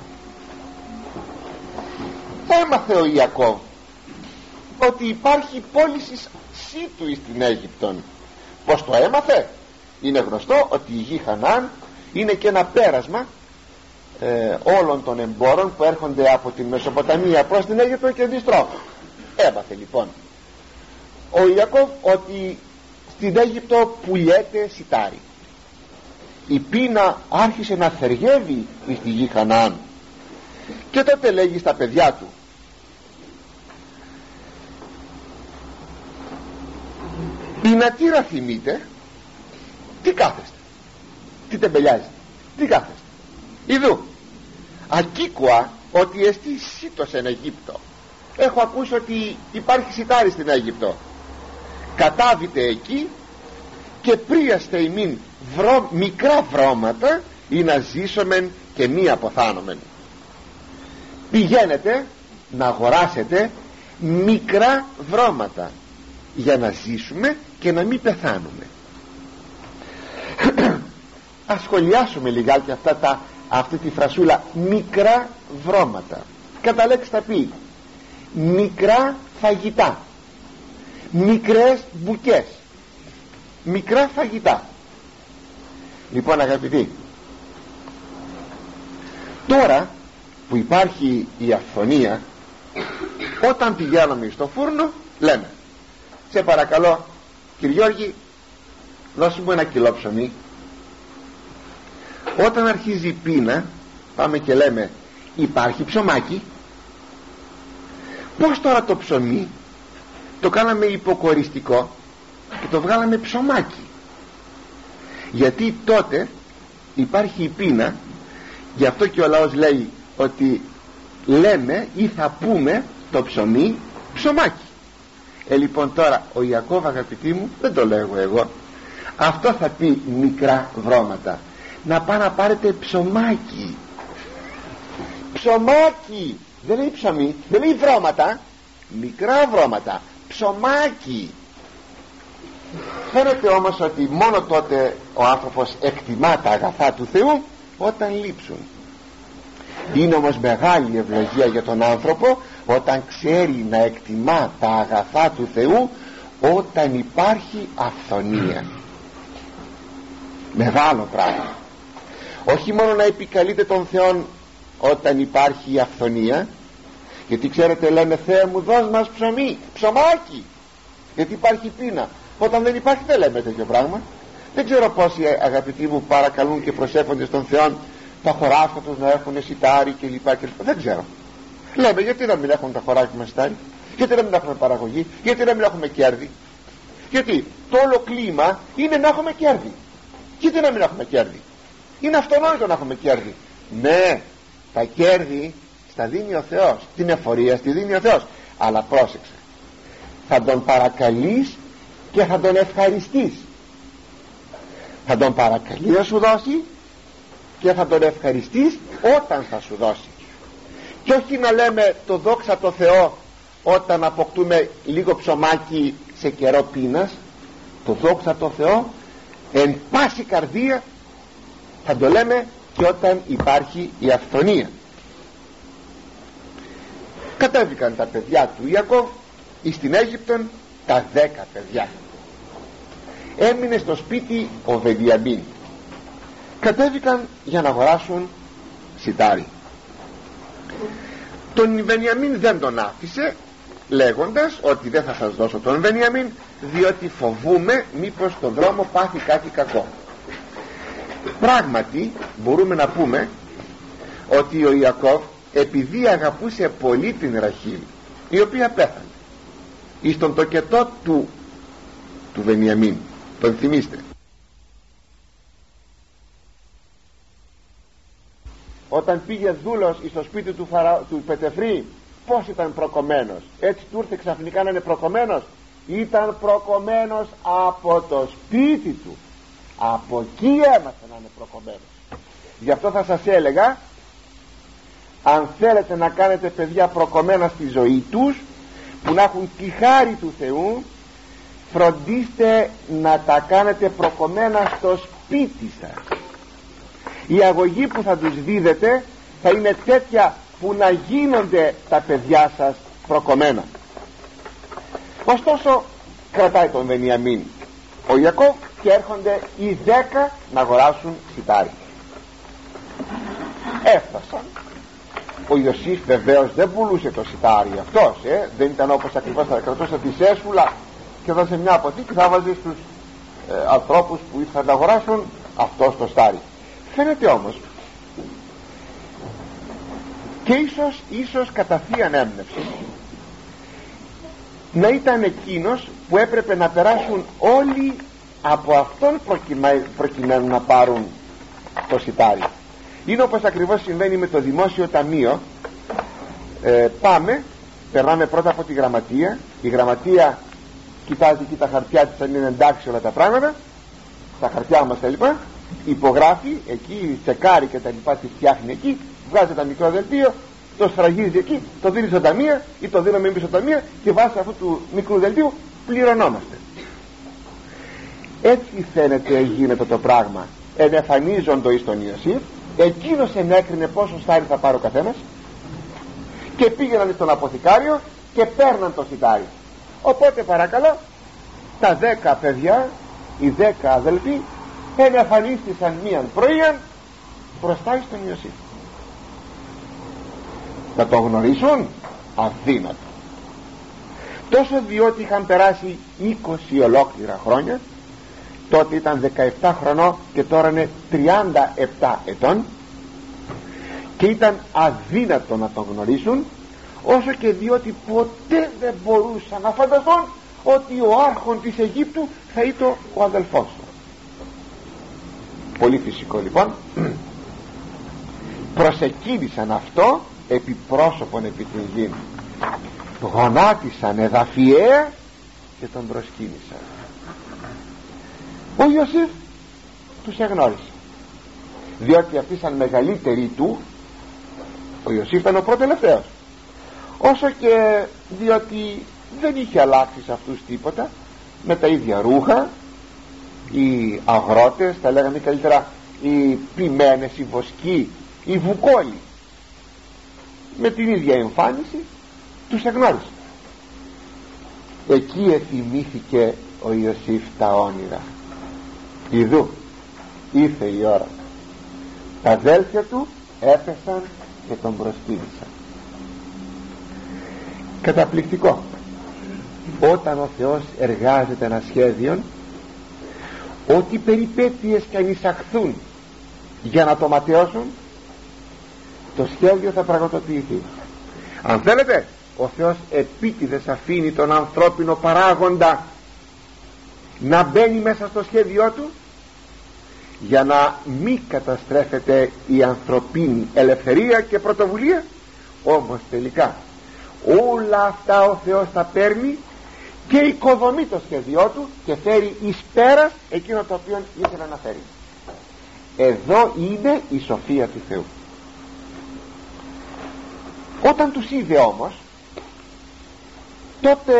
Έμαθε ο Ιακώβ ότι υπάρχει πώληση σύτου στην Αίγυπτον. Πως το έμαθε? Είναι γνωστό ότι η γη Χαναάν είναι και ένα πέρασμα όλων των εμπόρων που έρχονται από την Μεσοποταμία προς την Αίγυπτο και αντιστρόφως. Έμαθε λοιπόν ο Ιακώβ ότι στην Αίγυπτο πουλιέται σιτάρι. Η πείνα άρχισε να θεργεύει στη γη Χαναάν, και τότε λέγει στα παιδιά του: πεινατήρα θυμείτε, τι κάθεστε, τι τεμπελιάζετε, τι κάθεστε? Ιδού ακίκουα ότι εστί σύτος εν Αιγύπτο. Έχω ακούσει ότι υπάρχει σιτάρι στην Αίγυπτο. Κατάβητε εκεί και πρίαστε ημίν μικρά βρώματα, ή να ζήσομεν και μη αποθάνομεν. Πηγαίνετε να αγοράσετε μικρά βρώματα για να ζήσουμε και να μην πεθάνουμε. Ας σχολιάσουμε λιγάκι αυτή τη φρασούλα μικρά βρώματα. Κατά λέξη θα πει μικρά φαγητά, μικρές μπουκές, μικρά φαγητά. Λοιπόν, αγαπητοί, τώρα που υπάρχει η αυθονία, όταν πηγαίνουμε στο φούρνο λέμε: σε παρακαλώ κύριε Γιώργη, δώσε μου 1 κιλό ψωμί. Όταν αρχίζει η πείνα, πάμε και λέμε: υπάρχει ψωμάκι? Πως τώρα το ψωμί το κάναμε υποκοριστικό και το βγάλαμε ψωμάκι? Γιατί τότε υπάρχει η πείνα. Γι' αυτό και ο λαός λέει ότι λέμε ή θα πούμε το ψωμί ψωμάκι. Λοιπόν, τώρα ο Ιακώβ, αγαπητοί μου, δεν το λέγω εγώ, αυτό θα πει μικρά βρώματα. Να πάτε να πάρετε ψωμάκι. Ψωμάκι, δεν λέει ψωμί, δεν λέει βρώματα, μικρά βρώματα, ψωμάκι. Φαίνεται όμως ότι μόνο τότε ο άνθρωπος εκτιμά τα αγαθά του Θεού όταν λείψουν. Είναι όμως μεγάλη ευλογία για τον άνθρωπο όταν ξέρει να εκτιμά τα αγαθά του Θεού όταν υπάρχει αυθονία. Μεγάλο πράγμα. Όχι μόνο να επικαλείται τον Θεό όταν υπάρχει η αυθονία, γιατί ξέρετε λέμε: Θεέ μου, δώσ' μας ψωμί, ψωμάκι, γιατί υπάρχει πείνα. Όταν δεν υπάρχει δεν λέμε τέτοιο πράγμα. Δεν ξέρω πόσοι, αγαπητοί μου, παρακαλούν και προσεύχονται στον Θεό τα χωράφια τους να έχουν σιτάρι κλπ. Δεν ξέρω. Λέμε: γιατί να μην έχουν τα χωράφια μας σιτάρι, γιατί να μην έχουμε παραγωγή, γιατί να μην έχουμε κέρδη? Γιατί το όλο κλίμα είναι να έχουμε κέρδη. Γιατί να μην έχουμε κέρδη? Είναι αυτονόητο να έχουμε κέρδη. Ναι, τα κέρδη στα δίνει ο Θεός, την εφορία στη δίνει ο Θεός, αλλά πρόσεξε, θα τον παρακαλείς και θα τον ευχαριστείς. Θα τον παρακαλεί να σου δώσει και θα τον ευχαριστείς όταν θα σου δώσει, και όχι να λέμε το δόξα τω Θεώ όταν αποκτούμε λίγο ψωμάκι σε καιρό πείνας. Το δόξα τω Θεώ εν πάση καρδία θα το λέμε και όταν υπάρχει η αυθονία. Κατέβηκαν τα παιδιά του Ιακώβ εις την Αίγυπτον, τα 10 παιδιά. Έμεινε στο σπίτι ο Βενιαμίν. Κατέβηκαν για να αγοράσουν σιτάρι. Τον Βενιαμίν δεν τον άφησε, λέγοντας ότι δεν θα σας δώσω τον Βενιαμίν, διότι φοβούμαι μήπως στον δρόμο πάθει κάτι κακό. Πράγματι μπορούμε να πούμε ότι ο Ιακώβ, επειδή αγαπούσε πολύ την Ραχήλ, η οποία πέθανε εις τον τοκετό του Βενιαμίν, τον θυμίστε, όταν πήγε δούλος στο σπίτι του Πετεφρή, πως ήταν προκομμένος? Έτσι του ήρθε ξαφνικά να είναι προκομμένος? Ήταν προκομμένος από το σπίτι του, από εκεί έμαθε να είναι προκομμένος. Γι' αυτό θα σας έλεγα, αν θέλετε να κάνετε παιδιά προκομμένα στη ζωή τους, που να έχουν τη χάρη του Θεού, φροντίστε να τα κάνετε προκομμένα στο σπίτι σας. Η αγωγή που θα τους δίδετε θα είναι τέτοια που να γίνονται τα παιδιά σας προκομμένα. Ωστόσο κρατάει τον Βενιαμίν ο Ιακώβ και έρχονται οι 10 να αγοράσουν σιτάρι. Έφτασαν. Ο Ιωσήφ βεβαίως δεν πουλούσε το σιτάρι αυτός, δεν ήταν όπως ακριβώς θα κρατούσε τη σέσουλα και δώσε μια αποθήκη, θα βάζει στους ανθρώπους που ήρθαν να αγοράσουν αυτό το στάρι. Φαίνεται όμως, και ίσως κατά θείαν έμπνευση, να ήταν εκείνος που έπρεπε να περάσουν όλοι από αυτόν προκειμένου να πάρουν το σιτάρι. Είναι όπως ακριβώς συμβαίνει με το δημόσιο ταμείο. Περνάμε πρώτα από τη γραμματεία. Η γραμματεία κοιτάζει εκεί τα χαρτιά της, αν είναι εντάξει όλα τα πράγματα, τα χαρτιά μας λοιπά, υπογράφει εκεί, τσεκάρει και τα λοιπά, τη φτιάχνει εκεί, βγάζει τα μικρό δελτίο, το σφραγίζει εκεί, το δίνει στο ταμείο ή το δίνουμε εμείς στο ταμείο, και βάσει αυτού του μικρού δελτίου πληρωνόμαστε. Έτσι φαίνεται γίνεται το πράγμα. Ενεφανίζοντο εις τον Ιωσήφ, εκείνος ενέκρινε πόσο στάρι θα πάρει ο καθένας, και πήγαιναν στον αποθηκάριο και παίρναν το σιτάρι. Οπότε παρακαλώ, τα 10 παιδιά, οι 10 αδελφοί, ενεφανίστησαν μίαν πρωίαν μπροστά στον Ιωσήφ. Να το γνωρίσουν? Αδύνατο. Τόσο, διότι είχαν περάσει 20 ολόκληρα χρόνια. Τότε ήταν 17 χρονών και τώρα είναι 37 ετών, και ήταν αδύνατο να το γνωρίσουν, όσο και διότι ποτέ δεν μπορούσαν να φανταστούν ότι ο άρχον της Αιγύπτου θα ήταν ο αδελφός του. Πολύ φυσικό λοιπόν. Προσεκίνησαν αυτό επί πρόσωπον επί την γη, γονάτισαν εδαφιαία και τον προσκύνησαν. Ο Ιωσήφ τους εγνώρισε, διότι αυτοί σαν μεγαλύτεροι του, ο Ιωσήφ ήταν ο προτελευταίος, όσο και διότι δεν είχε αλλάξει σε αυτούς τίποτα, με τα ίδια ρούχα, οι αγρότες, τα λέγαμε καλύτερα οι ποιμένες, οι βοσκοί, οι βουκόλοι, με την ίδια εμφάνιση τους εγνώρισε. Εκεί εθυμήθηκε ο Ιωσήφ τα όνειρα. Ιδού ήρθε η ώρα, τα αδέλφια του έπεσαν και τον προσκύνησαν. Καταπληκτικό. Όταν ο Θεός εργάζεται ένα σχέδιο, ό,τι περιπέτειες και αν εισαχθούν για να το ματαιώσουν, το σχέδιο θα πραγματοποιηθεί. Αν θέλετε, ο Θεός επίτηδες αφήνει τον ανθρώπινο παράγοντα να μπαίνει μέσα στο σχέδιό του, για να μην καταστρέφεται η ανθρωπίνη ελευθερία και πρωτοβουλία. Όμως τελικά όλα αυτά ο Θεός τα παίρνει και οικοδομεί το σχέδιό του και φέρει εις πέρας εκείνο το οποίο ήθελε να φέρει. Εδώ είναι η σοφία του Θεού. Όταν τους είδε όμως, τότε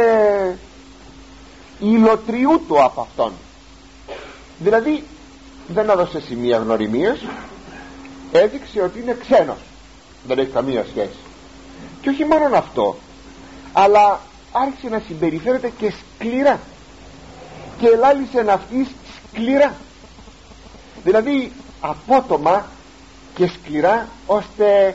υλοτριούτο από αυτόν, δηλαδή δεν έδωσε σημεία γνωριμίας, έδειξε ότι είναι ξένος, δεν έχει καμία σχέση. Και όχι μόνο αυτό, αλλά άρχισε να συμπεριφέρεται και σκληρά και ελάλησε να αυτής σκληρά, δηλαδή απότομα και σκληρά, ώστε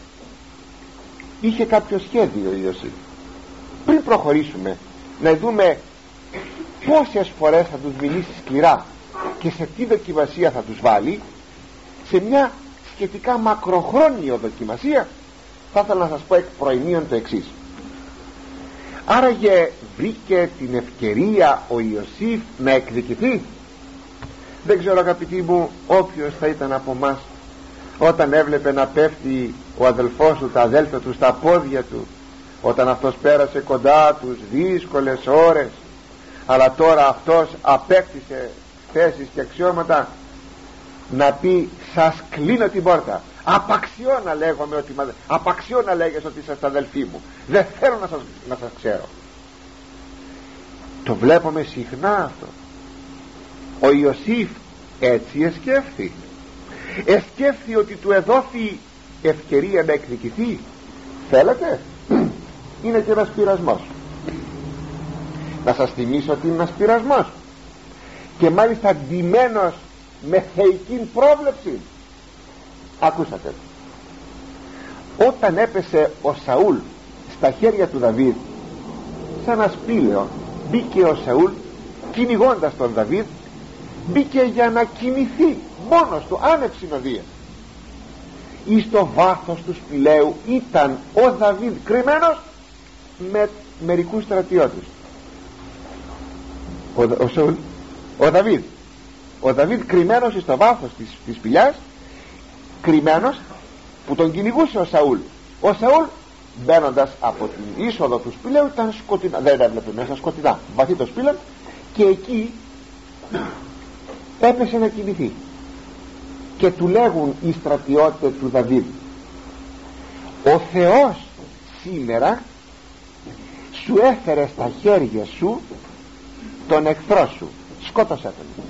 είχε κάποιο σχέδιο ο Ιωσήφ. Πριν προχωρήσουμε να δούμε πόσες φορές θα τους μιλήσει σκληρά και σε τι δοκιμασία θα τους βάλει, σε μια σχετικά μακροχρόνια δοκιμασία, θα ήθελα να σας πω εκ προημίων το εξής. Άραγε βρήκε την ευκαιρία ο Ιωσήφ να εκδικηθεί? Δεν ξέρω, αγαπητοί μου, όποιος θα ήταν από μας όταν έβλεπε να πέφτει ο αδελφός του, τα αδέλφια του στα πόδια του, όταν αυτός πέρασε κοντά τους δύσκολες ώρες, αλλά τώρα αυτός απέκτησε θέσεις και αξιώματα, να πει σας κλείνω την πόρτα, απαξιώ να λέγομαι ότι, απαξιώ να λέγες ότι είσαστε αδελφοί μου, δεν θέλω να σας ξέρω. Το βλέπουμε συχνά αυτό. Ο Ιωσήφ έτσι εσκέφθη ότι του εδόθη ευκαιρία να εκδικηθεί. Θέλετε? Είναι και ένας πειρασμός. Να σας θυμίσω ότι είναι ένας πειρασμός, και μάλιστα ντυμένος με θεϊκή πρόβλεψη. Ακούσατε, όταν έπεσε ο Σαούλ στα χέρια του Δαβίδ, σαν ένα σπήλαιο μπήκε ο Σαούλ κυνηγώντας τον Δαβίδ, μπήκε για να κινηθεί μόνος του, άνευ συνοδείας. Εις το βάθος του σπηλαίου ήταν ο Δαβίδ κρυμμένος με μερικούς στρατιώτες. Ο Δαβίδ κρυμμένος εις το βάθος της σπηλιάς, κρυμμένος, που τον κυνηγούσε ο Σαούλ. Ο Σαούλ μπαίνοντας από την είσοδο του σπηλαίου ήταν σκοτεινά, δεν έβλεπε μέσα, σκοτεινά, βαθύ το σπήλαιο, και εκεί έπεσε να κινηθεί. Και του λέγουν οι στρατιώτες του Δαβίδ, ο Θεός σήμερα σου έφερε στα χέρια σου τον εχθρό σου, σκότωσέ τον.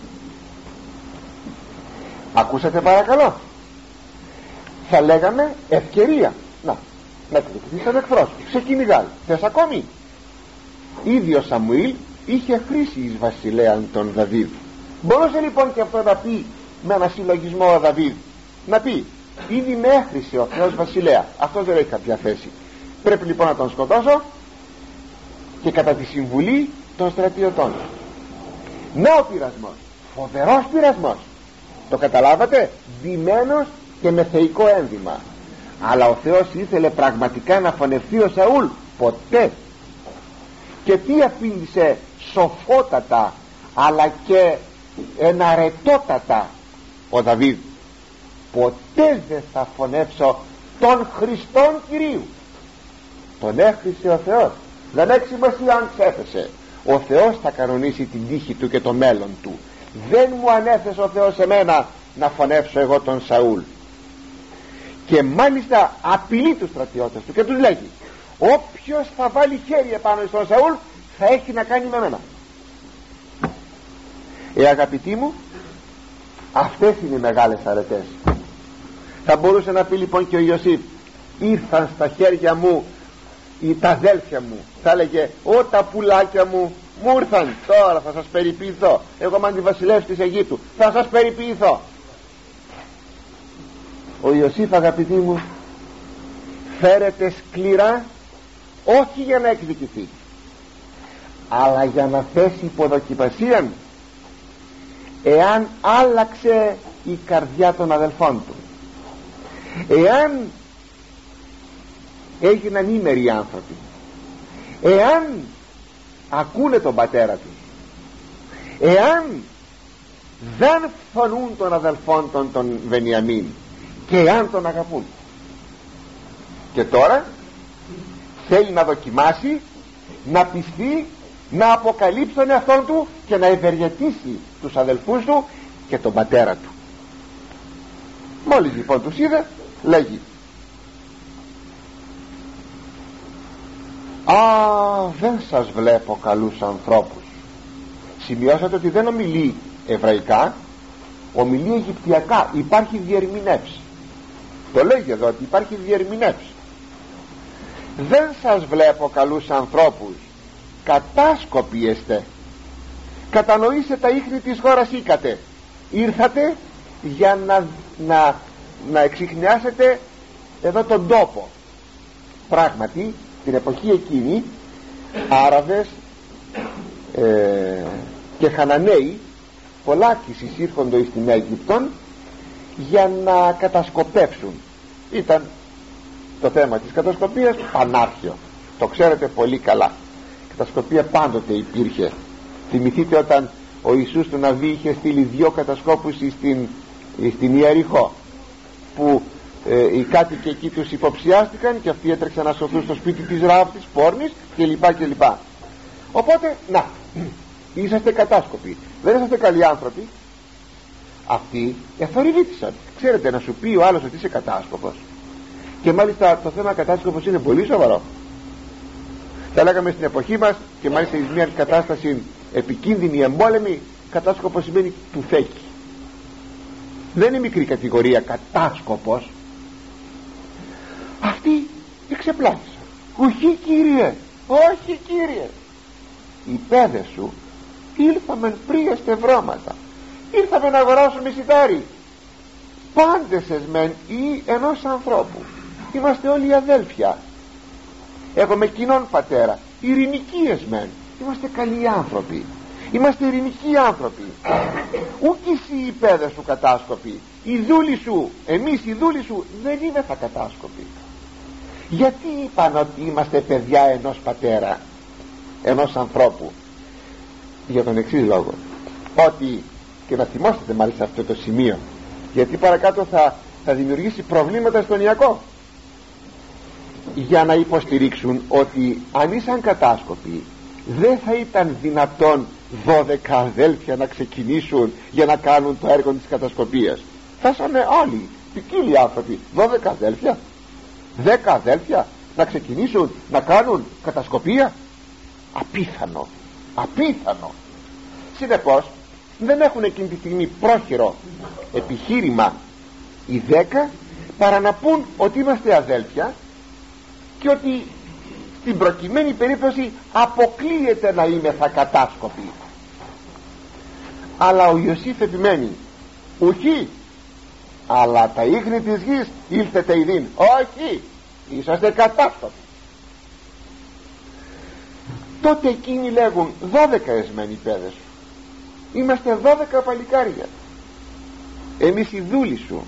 Ακούσατε παρακαλώ? Θα λέγαμε ευκαιρία να εκδικηθείς τον εχθρό σου, σε κυνηγάει, θες ακόμη? Ήδη ο Σαμουήλ είχε χρήσει εις βασιλέαν τον Δαβίδ. Μπορούσε λοιπόν και αυτό να πει με ένα συλλογισμό ο Δαβίδ, να πει ήδη με έχρισε ο Θεός βασιλέα, αυτός δεν έχει κάποια θέση, πρέπει λοιπόν να τον σκοτώσω, και κατά τη συμβουλή των στρατιωτών. Να ο πειρασμός, φοβερός πειρασμός, το καταλάβατε, ντυμένος και με θεϊκό ένδυμα. Αλλά ο Θεός ήθελε πραγματικά να φωνευτεί ο Σαούλ? Ποτέ. Και τι απήντησε σοφότατα αλλά και εναρετότατα ο Δαβίδ? Ποτέ δεν θα φωνεύσω τον Χριστόν Κυρίου. Τον έχρισε ο Θεός, δεν έχει σημασία αν ξέφεσε. Ο Θεός θα κανονίσει την τύχη του και το μέλλον του. Δεν μου ανέθεσε ο Θεός εμένα να φωνεύσω εγώ τον Σαούλ. Και μάλιστα απειλεί τους στρατιώτες του και τους λέγει, όποιος θα βάλει χέρι επάνω στον Σαούλ θα έχει να κάνει με μένα. Αγαπητοί μου, αυτές είναι οι μεγάλες αρετές. Θα μπορούσε να πει λοιπόν και ο Ιωσήφ, ήρθαν στα χέρια μου τα αδέλφια μου, θα έλεγε, τα πουλάκια μου μου ήρθαν, τώρα θα σας περιποιηθώ, εγώ είμαι αντιβασιλεύς της Αιγύπτου, θα σας περιποιηθώ. Ο Ιωσήφ, αγαπητοί μου, φέρεται σκληρά, όχι για να εκδικηθεί, αλλά για να θέσει υποδοκιμασία εάν άλλαξε η καρδιά των αδελφών του, εάν έγιναν ήμεροι άνθρωποι, εάν ακούνε τον πατέρα τους, εάν δεν φθονούν των αδελφών των Βενιαμίν, και αν τον αγαπούν. Και τώρα θέλει να δοκιμάσει, να πιστεί, να αποκαλύψει τον εαυτόν του και να ευεργετήσει τους αδελφούς του και τον πατέρα του. Μόλις λοιπόν τους είδε, λέγει: «Α, δεν σας βλέπω καλούς ανθρώπους». Σημειώσατε ότι δεν ομιλεί εβραϊκά, ομιλεί αιγυπτιακά. Υπάρχει διερμηνεύση. Το λέγει εδώ ότι υπάρχει διερμηνεύση. «Δεν σας βλέπω καλούς ανθρώπους, κατάσκοποι εστε. Κατανοήστε τα ίχνη της χώρας ήκατε. Ήρθατε για να εξιχνιάσετε εδώ τον τόπο». Πράγματι την εποχή εκείνη Άραβες και Χαναναίοι πολλάκις εισήρχοντο στην Αίγυπτον για να κατασκοπεύσουν. Ήταν το θέμα της κατασκοπίας πανάρχιο, το ξέρετε πολύ καλά. Κατασκοπία πάντοτε υπήρχε. Θυμηθείτε όταν ο Ιησούς του Ναβί είχε στείλει 2 κατασκόπους στην Ιεριχώ, που οι κάτοικοι εκεί τους υποψιάστηκαν και αυτοί έτρεξαν να σωθούν στο σπίτι της Ράφτης Πόρνης κλπ. Οπότε να, είσαστε κατάσκοποι, δεν είσαστε καλοί άνθρωποι. Αυτοί εθορυβήτησαν. Ξέρετε, να σου πει ο άλλος ότι είσαι κατάσκοπος, και μάλιστα το θέμα κατάσκοπος είναι πολύ σοβαρό. Τα λέγαμε στην εποχή μας, και μάλιστα εις μια κατάσταση επικίνδυνη, εμπόλεμη, κατάσκοπος σημαίνει του φέκει. Δεν είναι μικρή κατηγορία κατάσκοπος. Αυτοί εξεπλάγησαν. «Όχι κύριε, όχι κύριε, οι παιδες σου ήλθαμεν πρία στευρώματα, ήρθαμε να αγοράσουμε σιτάρι. Πάντες εσμεν ή ενός ανθρώπου, είμαστε όλοι αδέλφια, έχουμε κοινόν πατέρα, ειρηνικοί εσμεν, είμαστε καλοί άνθρωποι, είμαστε ειρηνικοί άνθρωποι. Ούκ εσύ οι παιδες σου κατάσκοποι, οι δούλοι σου, εμείς οι δούλοι σου δεν είμαι θα κατάσκοποι». Γιατί είπαν ότι είμαστε παιδιά ενός πατέρα, ενός ανθρώπου? Για τον εξής λόγο, ότι, και να θυμόσαστε μάλιστα αυτό το σημείο, γιατί παρακάτω θα δημιουργήσει προβλήματα στον Ιακώβ, για να υποστηρίξουν ότι αν ήσαν κατάσκοποι δεν θα ήταν δυνατόν 12 αδέλφια να ξεκινήσουν για να κάνουν το έργο της κατασκοπίας. Θα ήσανε όλοι ποικίλοι άνθρωποι, 12 αδέλφια, 10 αδέλφια να ξεκινήσουν να κάνουν κατασκοπία. Απίθανο, απίθανο. Συνεπώς δεν έχουν εκείνη τη στιγμή πρόχειρο επιχείρημα οι 10 παρά να πούν ότι είμαστε αδέλφια, και ότι στην προκειμένη περίπτωση αποκλείεται να είμαι θα κατάσκοποι. Αλλά ο Ιωσήφ επιμένει: «Ουχή, αλλά τα ίχνη της γης ήλθετε ειδήν». «Όχι, είσαστε κατάσκοποι». Τότε εκείνοι λέγουν: «12 εσμένοι παιδες σου, είμαστε 12 παλικάρια, εμείς οι δούλοι σου.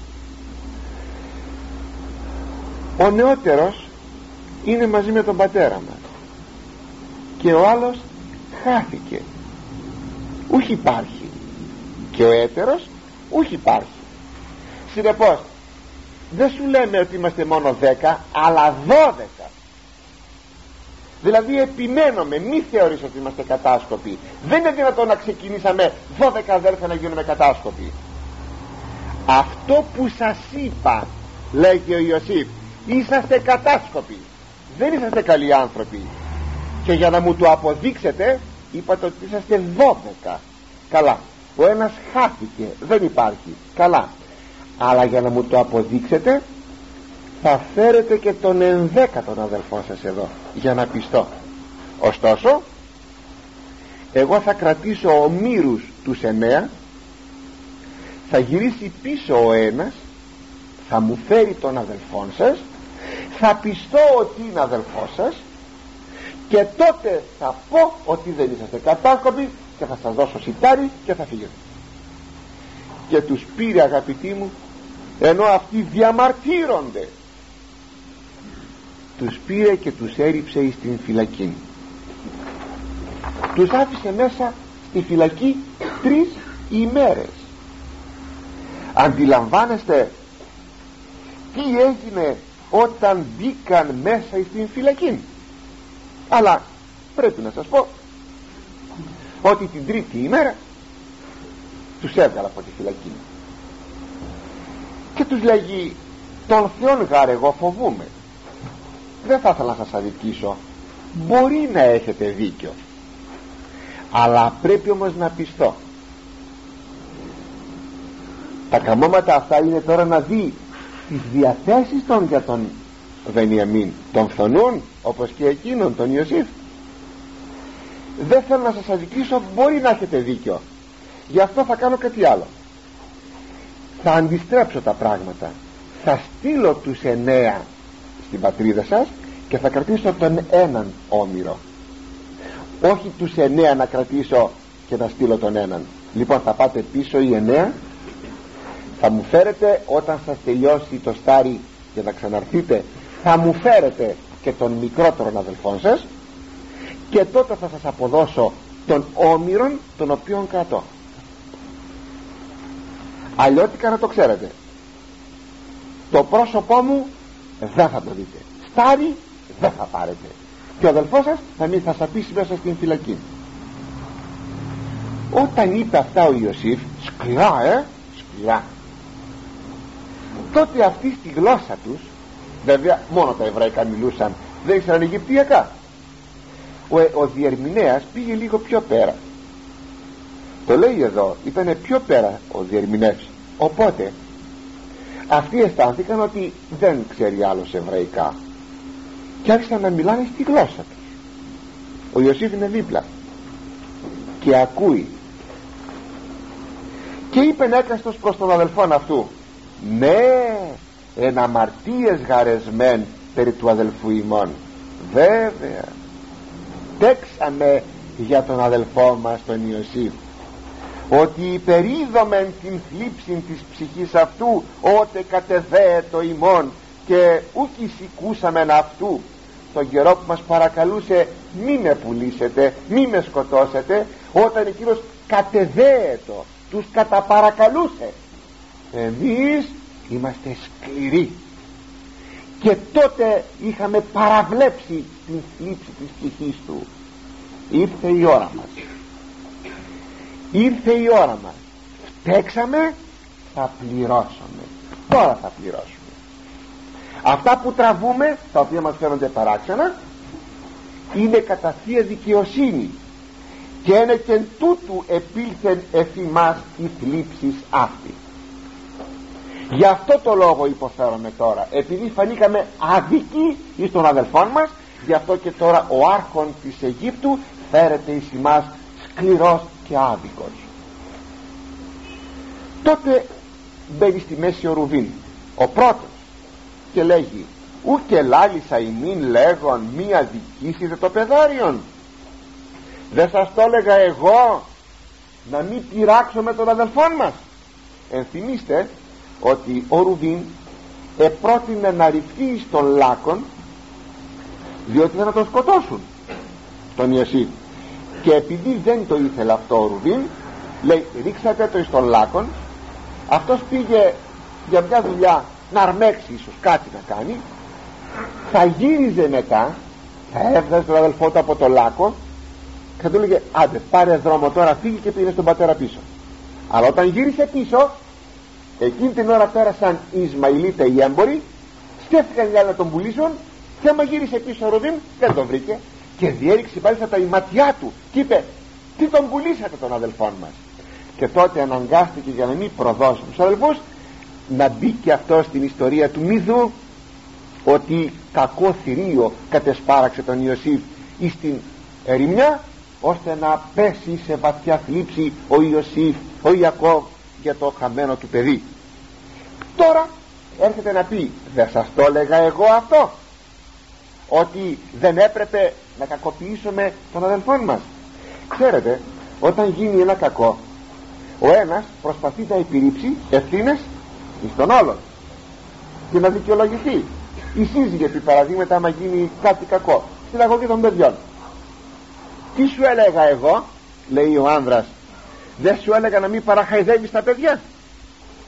Ο νεότερος είναι μαζί με τον πατέρα μας και ο άλλος χάθηκε, ούχι υπάρχει, και ο έτερος ούχι υπάρχει. Συνεπώς δεν σου λέμε ότι είμαστε μόνο 10 αλλά 12. Δηλαδή επιμένουμε, μη θεωρείς ότι είμαστε κατάσκοποι. Δεν είναι δυνατόν να ξεκινήσαμε 12 αδέρφια να γίνουμε κατάσκοποι. Αυτό που σας είπα, λέγει ο Ιωσήφ, είσαστε κατάσκοποι, δεν είσαστε καλοί άνθρωποι. Και για να μου το αποδείξετε είπατε ότι είσαστε 12. Καλά, ο ένας χάθηκε, δεν υπάρχει, καλά, αλλά για να μου το αποδείξετε θα φέρετε και τον 11ο αδελφό σας εδώ για να πιστώ. Ωστόσο εγώ θα κρατήσω ομήρους τους 9, θα γυρίσει πίσω ο ένας, θα μου φέρει τον αδελφόν σας, θα πιστώ ότι είναι αδελφός σας, και τότε θα πω ότι δεν είσαστε κατάσκοποι και θα σας δώσω σιτάρι και θα φύγετε. Και τους πήρε, αγαπητοί μου, ενώ αυτοί διαμαρτύρονται, τους πήρε και τους έριψε στην φυλακή. Τους άφησε μέσα στη φυλακή 3 ημέρες. Αντιλαμβάνεστε τι έγινε όταν μπήκαν μέσα στην φυλακή? Αλλά πρέπει να σας πω ότι την τρίτη ημέρα τους έβγαλα από τη φυλακή και τους λέγει, τον Θεόν γάρ εγώ φοβούμαι, δεν θα ήθελα να σας αδικήσω, μπορεί να έχετε δίκιο, αλλά πρέπει όμως να πιστώ. Τα καμώματα αυτά είναι τώρα να δει τις διαθέσεις των για τον Βενιαμίν. Τον φθονούν όπως και εκείνον τον Ιωσήφ. Δεν θέλω να σας αδικήσω, μπορεί να έχετε δίκιο, γι' αυτό θα κάνω κάτι άλλο. Θα αντιστρέψω τα πράγματα, θα στείλω τους 9 στην πατρίδα σας και θα κρατήσω τον έναν όμηρο, όχι τους 9 να κρατήσω και να στείλω τον έναν. Λοιπόν, θα πάτε πίσω οι 9, θα μου φέρετε όταν σας τελειώσει το στάρι και να ξαναρθείτε, θα μου φέρετε και τον μικρότερον αδελφόν σας και τότε θα σας αποδώσω τον όμηρον τον οποίον κρατώ. Αλλιώτικα να το ξέρετε, το πρόσωπό μου δεν θα το δείτε, στάρι δεν θα πάρετε και ο αδελφός σας θα μην θα σαπίσει μέσα στην φυλακή. Όταν είπε αυτά ο Ιωσήφ, σκληρά σκληρά, τότε αυτοί στη γλώσσα τους, βέβαια μόνο τα εβραϊκά μιλούσαν, δεν ήξεραν αιγυπτιακά, ο διερμηνέας πήγε λίγο πιο πέρα, το λέει εδώ, ήταν πιο πέρα ο διερμηνεύς, οπότε αυτοί αισθάνθηκαν ότι δεν ξέρει άλλος εβραϊκά και άρχισαν να μιλάνε στη γλώσσα τους. Ο Ιωσήφ είναι δίπλα και ακούει και είπε έκαστος προς τον αδελφόν αυτού, ναι, εν αμαρτίες γαρεσμέν περί του αδελφού ημών. Βέβαια τέξαμε για τον αδελφό μας τον Ιωσήφ, ότι υπερίδωμεν την θλίψη της ψυχής αυτού ότε κατεδέετο ημών και ούκ εισηκούσαμεν αυτού τον καιρό που μας παρακαλούσε μη με πουλήσετε, μη με σκοτώσετε, όταν εκείνος κατεδέετο τους καταπαρακαλούσε. Εμείς είμαστε σκληροί και τότε είχαμε παραβλέψει την θλίψη της ψυχής του. Ήρθε η ώρα μας, ήρθε η ώρα μας, φταίξαμε, θα πληρώσουμε, τώρα θα πληρώσουμε. Αυτά που τραβούμε, τα οποία μας φαίνονται παράξενα, είναι κατά θεία δικαιοσύνη και είναι και εν τούτου επήλθεν εφημάς η θλίψης αυτή. Γι' αυτό το λόγο υποφέρομαι τώρα, επειδή φανήκαμε αδικοί εις των αδελφών μας, γι' αυτό και τώρα ο άρχον της Αιγύπτου φέρεται εις ημάς σκληρός και άδικος. Τότε μπαίνει στη μέση ο Ρουβήν, ο πρώτος, και λέγει, ούκε λάλησα ημίν λέγον μη αδικήσετε το παιδάριον. Δεν σας το έλεγα εγώ να μην πειράξουμε τον αδελφόν μας? Ενθυμίστε ότι ο Ρουβήν επρότεινε να ρηφθεί στον λάκον, διότι θα τον σκοτώσουν τον Ιωσήφ, και επειδή δεν το ήθελε αυτό ο Ρουβήν, λέει ρίξατε το στον λάκον. Αυτός πήγε για μια δουλειά να αρμέξει ίσως κάτι να κάνει, θα γύριζε μετά, θα έβγαζε τον αδελφό του από το λάκκο και θα του έλεγε άντε πάρε δρόμο τώρα, φύγει, και πήγε στον πατέρα πίσω. Αλλά όταν γύρισε πίσω, εκείνη την ώρα πέρασαν οι Ισμαηλίτες οι έμποροι, σκέφτηκαν οι άλλοι να τον πουλήσουν, και άμα γύρισε πίσω ο Ρουβήν δεν τον βρήκε και διέριξε πάλι τα η ματιά του και είπε τι τον πουλήσατε τον αδελφόν μας. Και τότε αναγκάστηκε, για να μην προδώσει τους αδελφούς, να μπει και αυτό στην ιστορία του μύθου, ότι κακό θηρίο κατεσπάραξε τον Ιωσήφ εις την ερημιά, ώστε να πέσει σε βαθιά θλίψη ο Ιωσήφ, ο Ιακώβ, για το χαμένο του παιδί. Τώρα έρχεται να πει, δεν σας το έλεγα εγώ αυτό, ότι δεν έπρεπε να κακοποιήσουμε τον αδελφόν μας? Ξέρετε, όταν γίνει ένα κακό, ο ένας προσπαθεί να επιρρύψει ευθύνες εις τον όλον και να δικαιολογηθεί. Η σύζυγη, επί παραδείγματα, άμα γίνει κάτι κακό στην αγωγή των παιδιών, τι σου έλεγα εγώ, λέει ο άνδρας, δεν σου έλεγα να μην παραχαϊδεύεις τα παιδιά?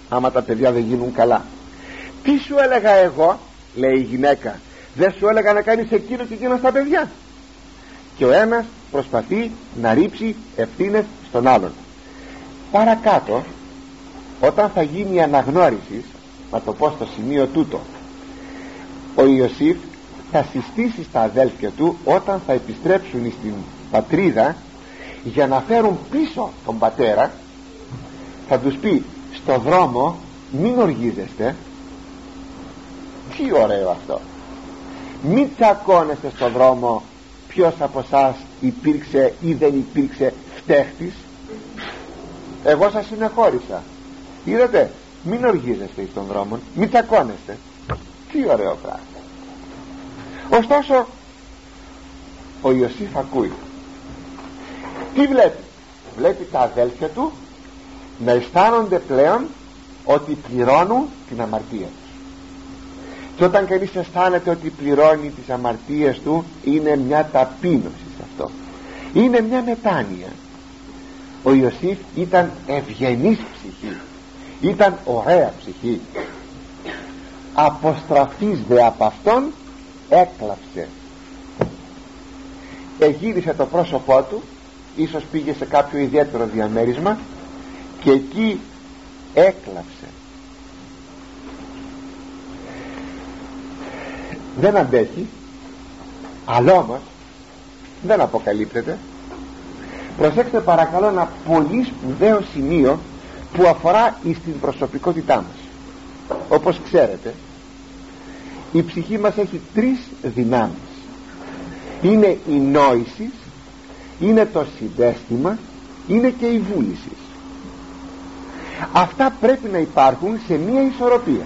άμα τα παιδιά δεν γίνουν καλά. Τι σου έλεγα εγώ, λέει η γυναίκα, δεν σου έλεγα να κάνεις εκείνο και εκείνο στα παιδιά? Και ο ένας προσπαθεί να ρίψει ευθύνες στον άλλον. Παρακάτω, όταν θα γίνει η αναγνώριση, να το πω στο σημείο τούτο, ο Ιωσήφ θα συστήσει στα αδέλφια του, όταν θα επιστρέψουν στην πατρίδα για να φέρουν πίσω τον πατέρα, θα τους πει: στο δρόμο μην οργίζεστε. Τι ωραίο αυτό! Μην τσακώνεστε στο δρόμο ποιος από εσάς υπήρξε ή δεν υπήρξε φταίχτης. Εγώ σας συνεχώρησα. Είδατε, μην οργίζεστε στον δρόμο, μην τσακώνεστε. Τι ωραίο πράγμα! Ωστόσο ο Ιωσήφ ακούει. Τι βλέπει? Βλέπει τα αδέλφια του να αισθάνονται πλέον ότι πληρώνουν την αμαρτία τους. Και όταν κανείς αισθάνεται ότι πληρώνει τις αμαρτίες του, είναι μια ταπείνωση σε αυτό, είναι μια μετάνοια. Ο Ιωσήφ ήταν ευγενής ψυχή, ήταν ωραία ψυχή. Αποστραφής δε από αυτόν έκλαψε. Εγύρισε το πρόσωπό του, ίσως πήγε σε κάποιο ιδιαίτερο διαμέρισμα και εκεί έκλαψε. Δεν αντέχει, αλλά όμως δεν αποκαλύπτεται. Προσέξτε παρακαλώ ένα πολύ σπουδαίο σημείο που αφορά στην προσωπικότητά μας. Όπως ξέρετε, η ψυχή μας έχει τρεις δυνάμεις. Είναι η νόηση, είναι το συναίσθημα, είναι και η βούληση. Αυτά πρέπει να υπάρχουν σε μία ισορροπία.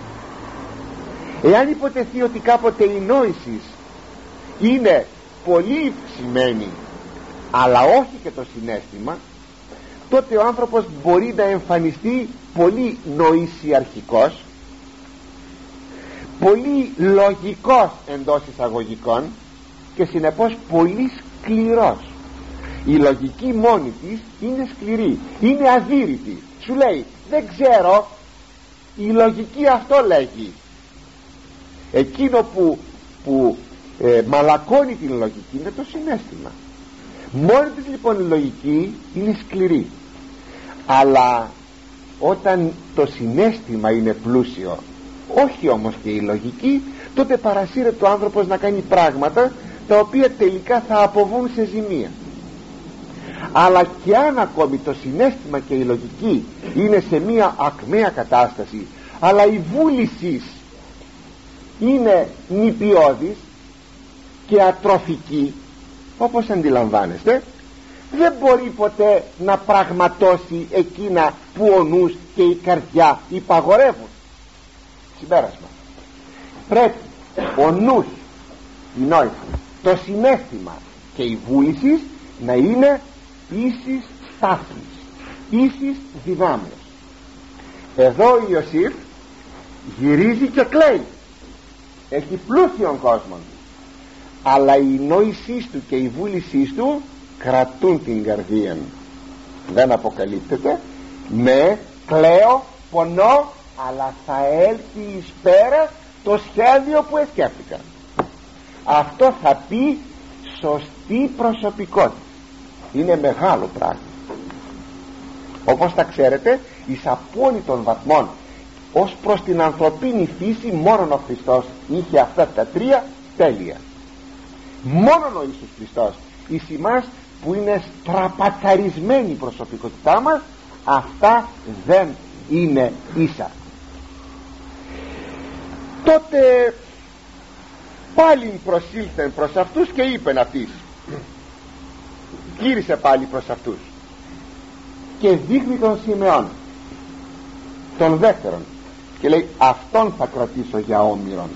Εάν υποτεθεί ότι κάποτε η νόηση είναι πολύ υψημένη αλλά όχι και το συναίσθημα, τότε ο άνθρωπος μπορεί να εμφανιστεί πολύ νοησιαρχικός, πολύ λογικός εντός εισαγωγικών και συνεπώς πολύ σκληρός. Η λογική μόνη της είναι σκληρή, είναι αδύρυτη. Σου λέει δεν ξέρω, η λογική αυτό λέγει. Εκείνο που μαλακώνει την λογική είναι το συναίσθημα. Μόνη της λοιπόν η λογική είναι σκληρή. Αλλά όταν το συναίσθημα είναι πλούσιο, όχι όμως και η λογική, τότε παρασύρεται ο άνθρωπος να κάνει πράγματα τα οποία τελικά θα αποβούν σε ζημία. Αλλά και αν ακόμη το συναίσθημα και η λογική είναι σε μία ακμαία κατάσταση, αλλά η βούληση είναι νηπιώδης και ατροφική, όπως αντιλαμβάνεστε, δεν μπορεί ποτέ να πραγματώσει εκείνα που ο νους και η καρδιά υπαγορεύουν. Συμπέρασμα: πρέπει ο νους, η νόηση, το συναίσθημα και η βούληση να είναι ίσης στάθμης, ίσης δυνάμεως. Εδώ ο Ιωσήφ γυρίζει και κλαίει. Έχει πλούσιον κόσμο, αλλά η νόησή του και η βούλησή του κρατούν την καρδία. Δεν αποκαλύπτεται. Ναι, κλαίω, πονώ, αλλά θα έλθει εις πέρα το σχέδιο που εσκέφτηκα. Αυτό θα πει σωστή προσωπικότητα. Είναι μεγάλο πράγμα. Όπως τα ξέρετε, εις απόλυτων βαθμών ως προς την ανθρωπίνη φύση μόνον ο Χριστός είχε αυτά τα τρία τέλεια. Μόνον ο Ιησούς Χριστός. Εις εμάς που είναι στραπατσαρισμένη η προσωπικότητά μας, αυτά δεν είναι ίσα. Τότε πάλι προσήλθεν προς αυτούς και είπεν αυτής, γύρισε πάλι προς αυτούς και δείχνει τον Σιμεών, τον δεύτερον, και λέει αυτόν θα κρατήσω για όμηρον,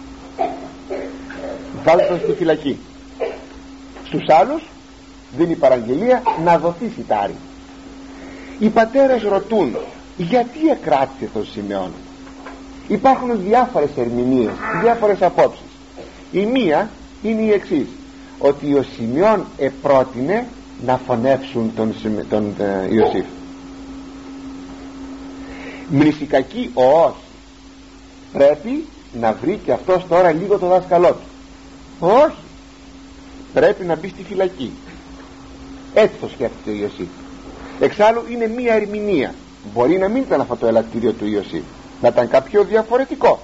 βάλτε τον στη φυλακή. Στους άλλους δίνει παραγγελία να δοθεί σιτάρι. Οι πατέρες ρωτούν γιατί εκράτησε τον Σιμεών. Υπάρχουν διάφορες ερμηνείες, διάφορες απόψεις. Η μία είναι η εξής, ότι ο Σιμεών επρότεινε να φωνεύσουν τον Ιωσήφ. Μνηφικακή όχι. Πρέπει να βρει και αυτός τώρα λίγο το δάσκαλό του. Όχι, πρέπει να μπει στη φυλακή. Έτσι το σκέφτεται ο Ιωσήφ. Εξάλλου είναι μία ερμηνεία. Μπορεί να μην ήταν αυτό το ελαττήριο του Ιωσήφ, να ήταν κάποιο διαφορετικό.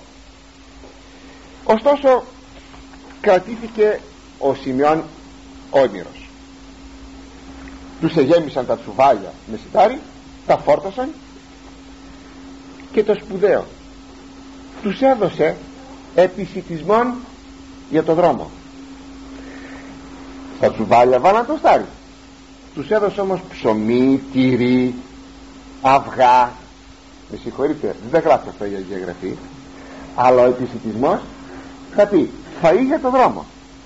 Ωστόσο κρατήθηκε ο Σιμεών όνειρος. Τους εγέμισαν τα τσουβάλια με σιτάρι, τα φόρτωσαν, και το σπουδαίο, τους έδωσε επισιτισμόν για το δρόμο. Στα τσουβάλια βάλαν το στάρι, τους έδωσε όμως ψωμί, τυρί, αυγά. Με συγχωρείτε, δεν γράφει αυτό η Αγία Γραφή, αλλά ο επισιτισμός θα πει φαΐ για το δρόμο.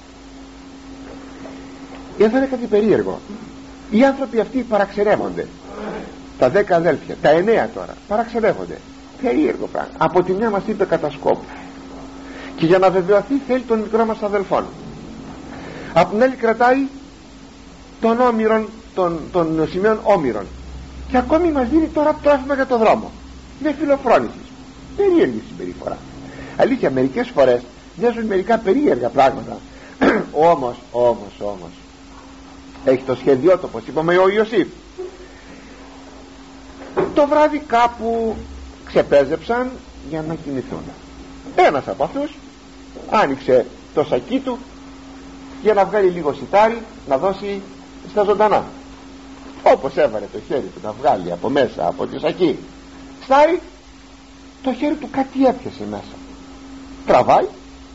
Εδώ είναι κάτι περίεργο. Οι άνθρωποι αυτοί παραξενεύονται. Τα 10 αδέλφια, τα 9 τώρα παραξενεύονται. Περίεργο πράγμα. Από τη μια μας είπε κατά σκόπου, και για να βεβαιωθεί θέλει τον μικρό μας αδελφόν. Από την άλλη κρατάει τον όμηρον, τον Σιμεών όμηρον, και ακόμη μας δίνει τώρα τρόφιμα για το δρόμο, με φιλοφρόνησης. Περίεργη συμπεριφορά. Αλήθεια, μερικές φορές μοιάζουν μερικά περίεργα πράγματα. όμως έχει το σχέδιό του, όπως είπαμε, ο Ιωσήφ. Το βράδυ κάπου ξεπέζεψαν για να κοιμηθούν. Ένας από αυτούς άνοιξε το σακί του για να βγάλει λίγο σιτάρι να δώσει στα ζωντανά. Όπως έβαλε το χέρι του να βγάλει από μέσα από το σακί στάρι, το χέρι του κάτι έπιασε μέσα. Τραβάει.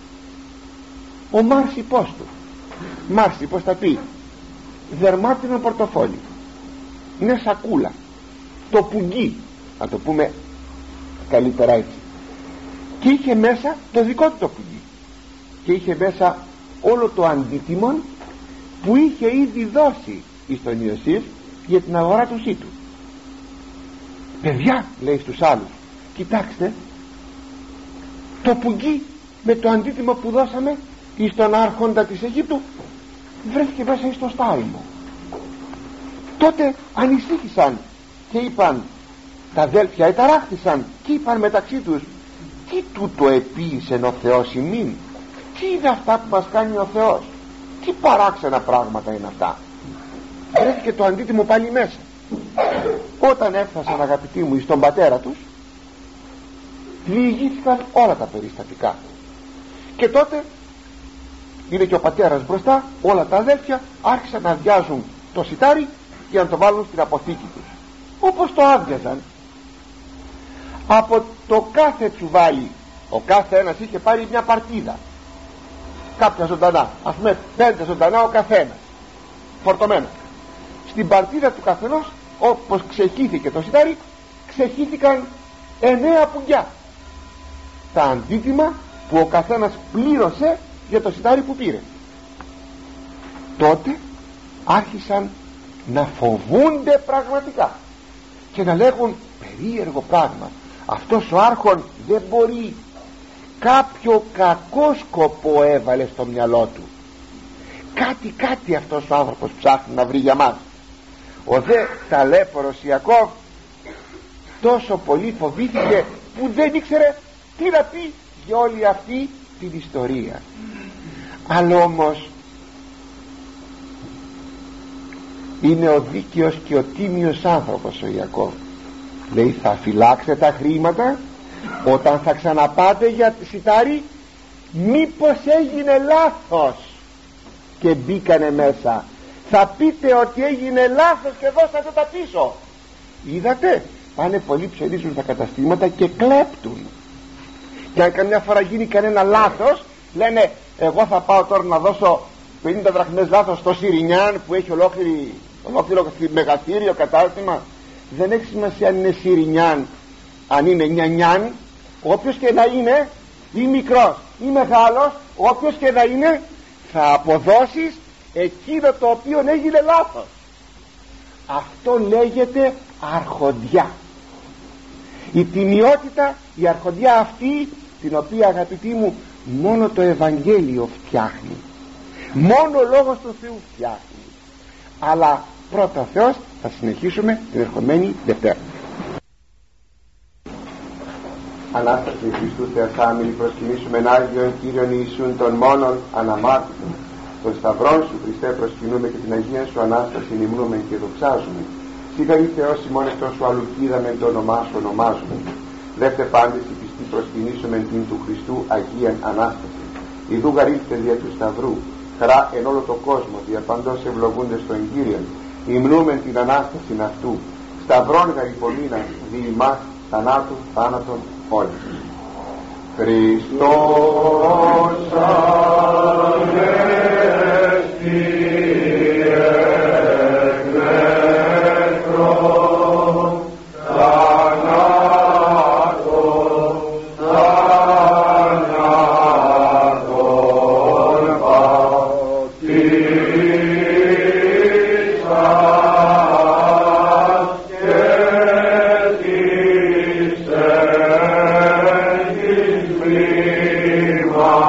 Ο Μάρσιπος του, Μάρσιπος θα πει δερμάτινο πορτοφόλι, είναι σακούλα, το πουγγί, να το πούμε καλύτερα έτσι, και είχε μέσα το δικό του το πουγγί, και είχε μέσα όλο το αντίτιμο που είχε ήδη δώσει στον Ιωσήφ για την αγοράτωσή του. Παιδιά, λέει στους άλλους, κοιτάξτε, το πουγγί με το αντίτιμο που δώσαμε εις τον άρχοντα της Αιγύπτου βρέθηκε μέσα εις το στάρι μου. Τότε ανησύχησαν και είπαν, τα αδέλφια εταράχθησαν και είπαν μεταξύ τους, τι τούτο επίησεν ο Θεός ημίν, τι είναι αυτά που μας κάνει ο Θεός, τι παράξενα πράγματα είναι αυτά. Βρέθηκε το αντίτιμο πάλι μέσα. Όταν έφτασαν, αγαπητοί μου, εις τον πατέρα τους, διηγήθηκαν όλα τα περιστατικά, και τότε είναι και ο πατέρας μπροστά, όλα τα αδέλφια άρχισαν να αδειάζουν το σιτάρι για να το βάλουν στην αποθήκη τους. Όπως το άδειαζαν, από το κάθε τσουβάλι ο κάθε ένας είχε πάρει μια παρτίδα, κάποια ζωντανά, ας πούμε 5 ζωντανά ο καθένας, φορτωμένα. Στην παρτίδα του καθενός, όπως ξεχύθηκε το σιτάρι, ξεχύθηκαν 9 πουγγιά, τα αντίτιμα που ο καθένας πλήρωσε για το σιτάρι που πήρε. Τότε άρχισαν να φοβούνται πραγματικά και να λέγουν, περίεργο πράγμα, αυτός ο άρχον δεν μπορεί, κάποιο κακό σκοπό έβαλε στο μυαλό του, κάτι αυτός ο άνθρωπος ψάχνει να βρει για μας. Ο δε ταλέπορος Ιακώβ τόσο πολύ φοβήθηκε που δεν ήξερε τι να πει για όλη αυτή την ιστορία. Αλλά όμως είναι ο δίκαιος και ο τίμιος άνθρωπος ο Ιακώβ. Λέει, θα φυλάξετε τα χρήματα όταν θα ξαναπάτε για σιτάρι, μήπως έγινε λάθος και μπήκανε μέσα, θα πείτε ότι έγινε λάθος και δώσατε τα πίσω. Είδατε, πάνε πολλοί, ψελίζουν τα καταστήματα και κλέπτουν, και αν καμιά φορά γίνει κανένα λάθος λένε, εγώ θα πάω τώρα να δώσω 50 δραχμές λάθος στο Σιρινιάν που έχει ολόκληρο μεγαθύριο κατάστημα. Δεν έχει σημασία αν είναι Σιρινιάν, αν είναι νιανιάν, όποιος και να είναι, ή μικρός ή μεγάλος, όποιος και να είναι, θα αποδώσεις εκείνο το οποίο έγινε λάθος. Αυτό λέγεται αρχοντιά. Η τιμιότητα, η αρχοντιά αυτή, την οποία, αγαπητοί μου, μόνο το Ευαγγέλιο φτιάχνει, μόνο ο Λόγος του Θεού φτιάχνει. Αλλά πρώτα ο Θεός, θα συνεχίσουμε την ερχομένη Δευτέρα. Ανάσταση Χριστού Θεαθάμινη, προσκυνήσουμε Άγιον Κύριον Ιησούν των μόνον αναμάρτητων. Των σταυρών σου Χριστέ προσκυνούμε και την Αγία σου Ανάσταση νυμνούμε και δοξάζουμε. Σιγαρή Θεός ημών εκτός σου αλλού κοίδαμε το όνομά σου ονομάζουμε. Δεύτε πάντες η πιστή προσκυνήσουμε την του Χριστού Αγίαν Ανάσταση. Ιδού γαρίλθε δια του Σταυρού, χαρά εν όλο το κόσμο, δια παντός ευλογούνται στον Κύριον. Υμνούμεν την Ανάσταση αυτού. Σταυρών γαριπολίνα δι' ημάς θανάτου θάνατον όλους. Χριστός Ανέστη εκ νεκρών θανάτων πατήσας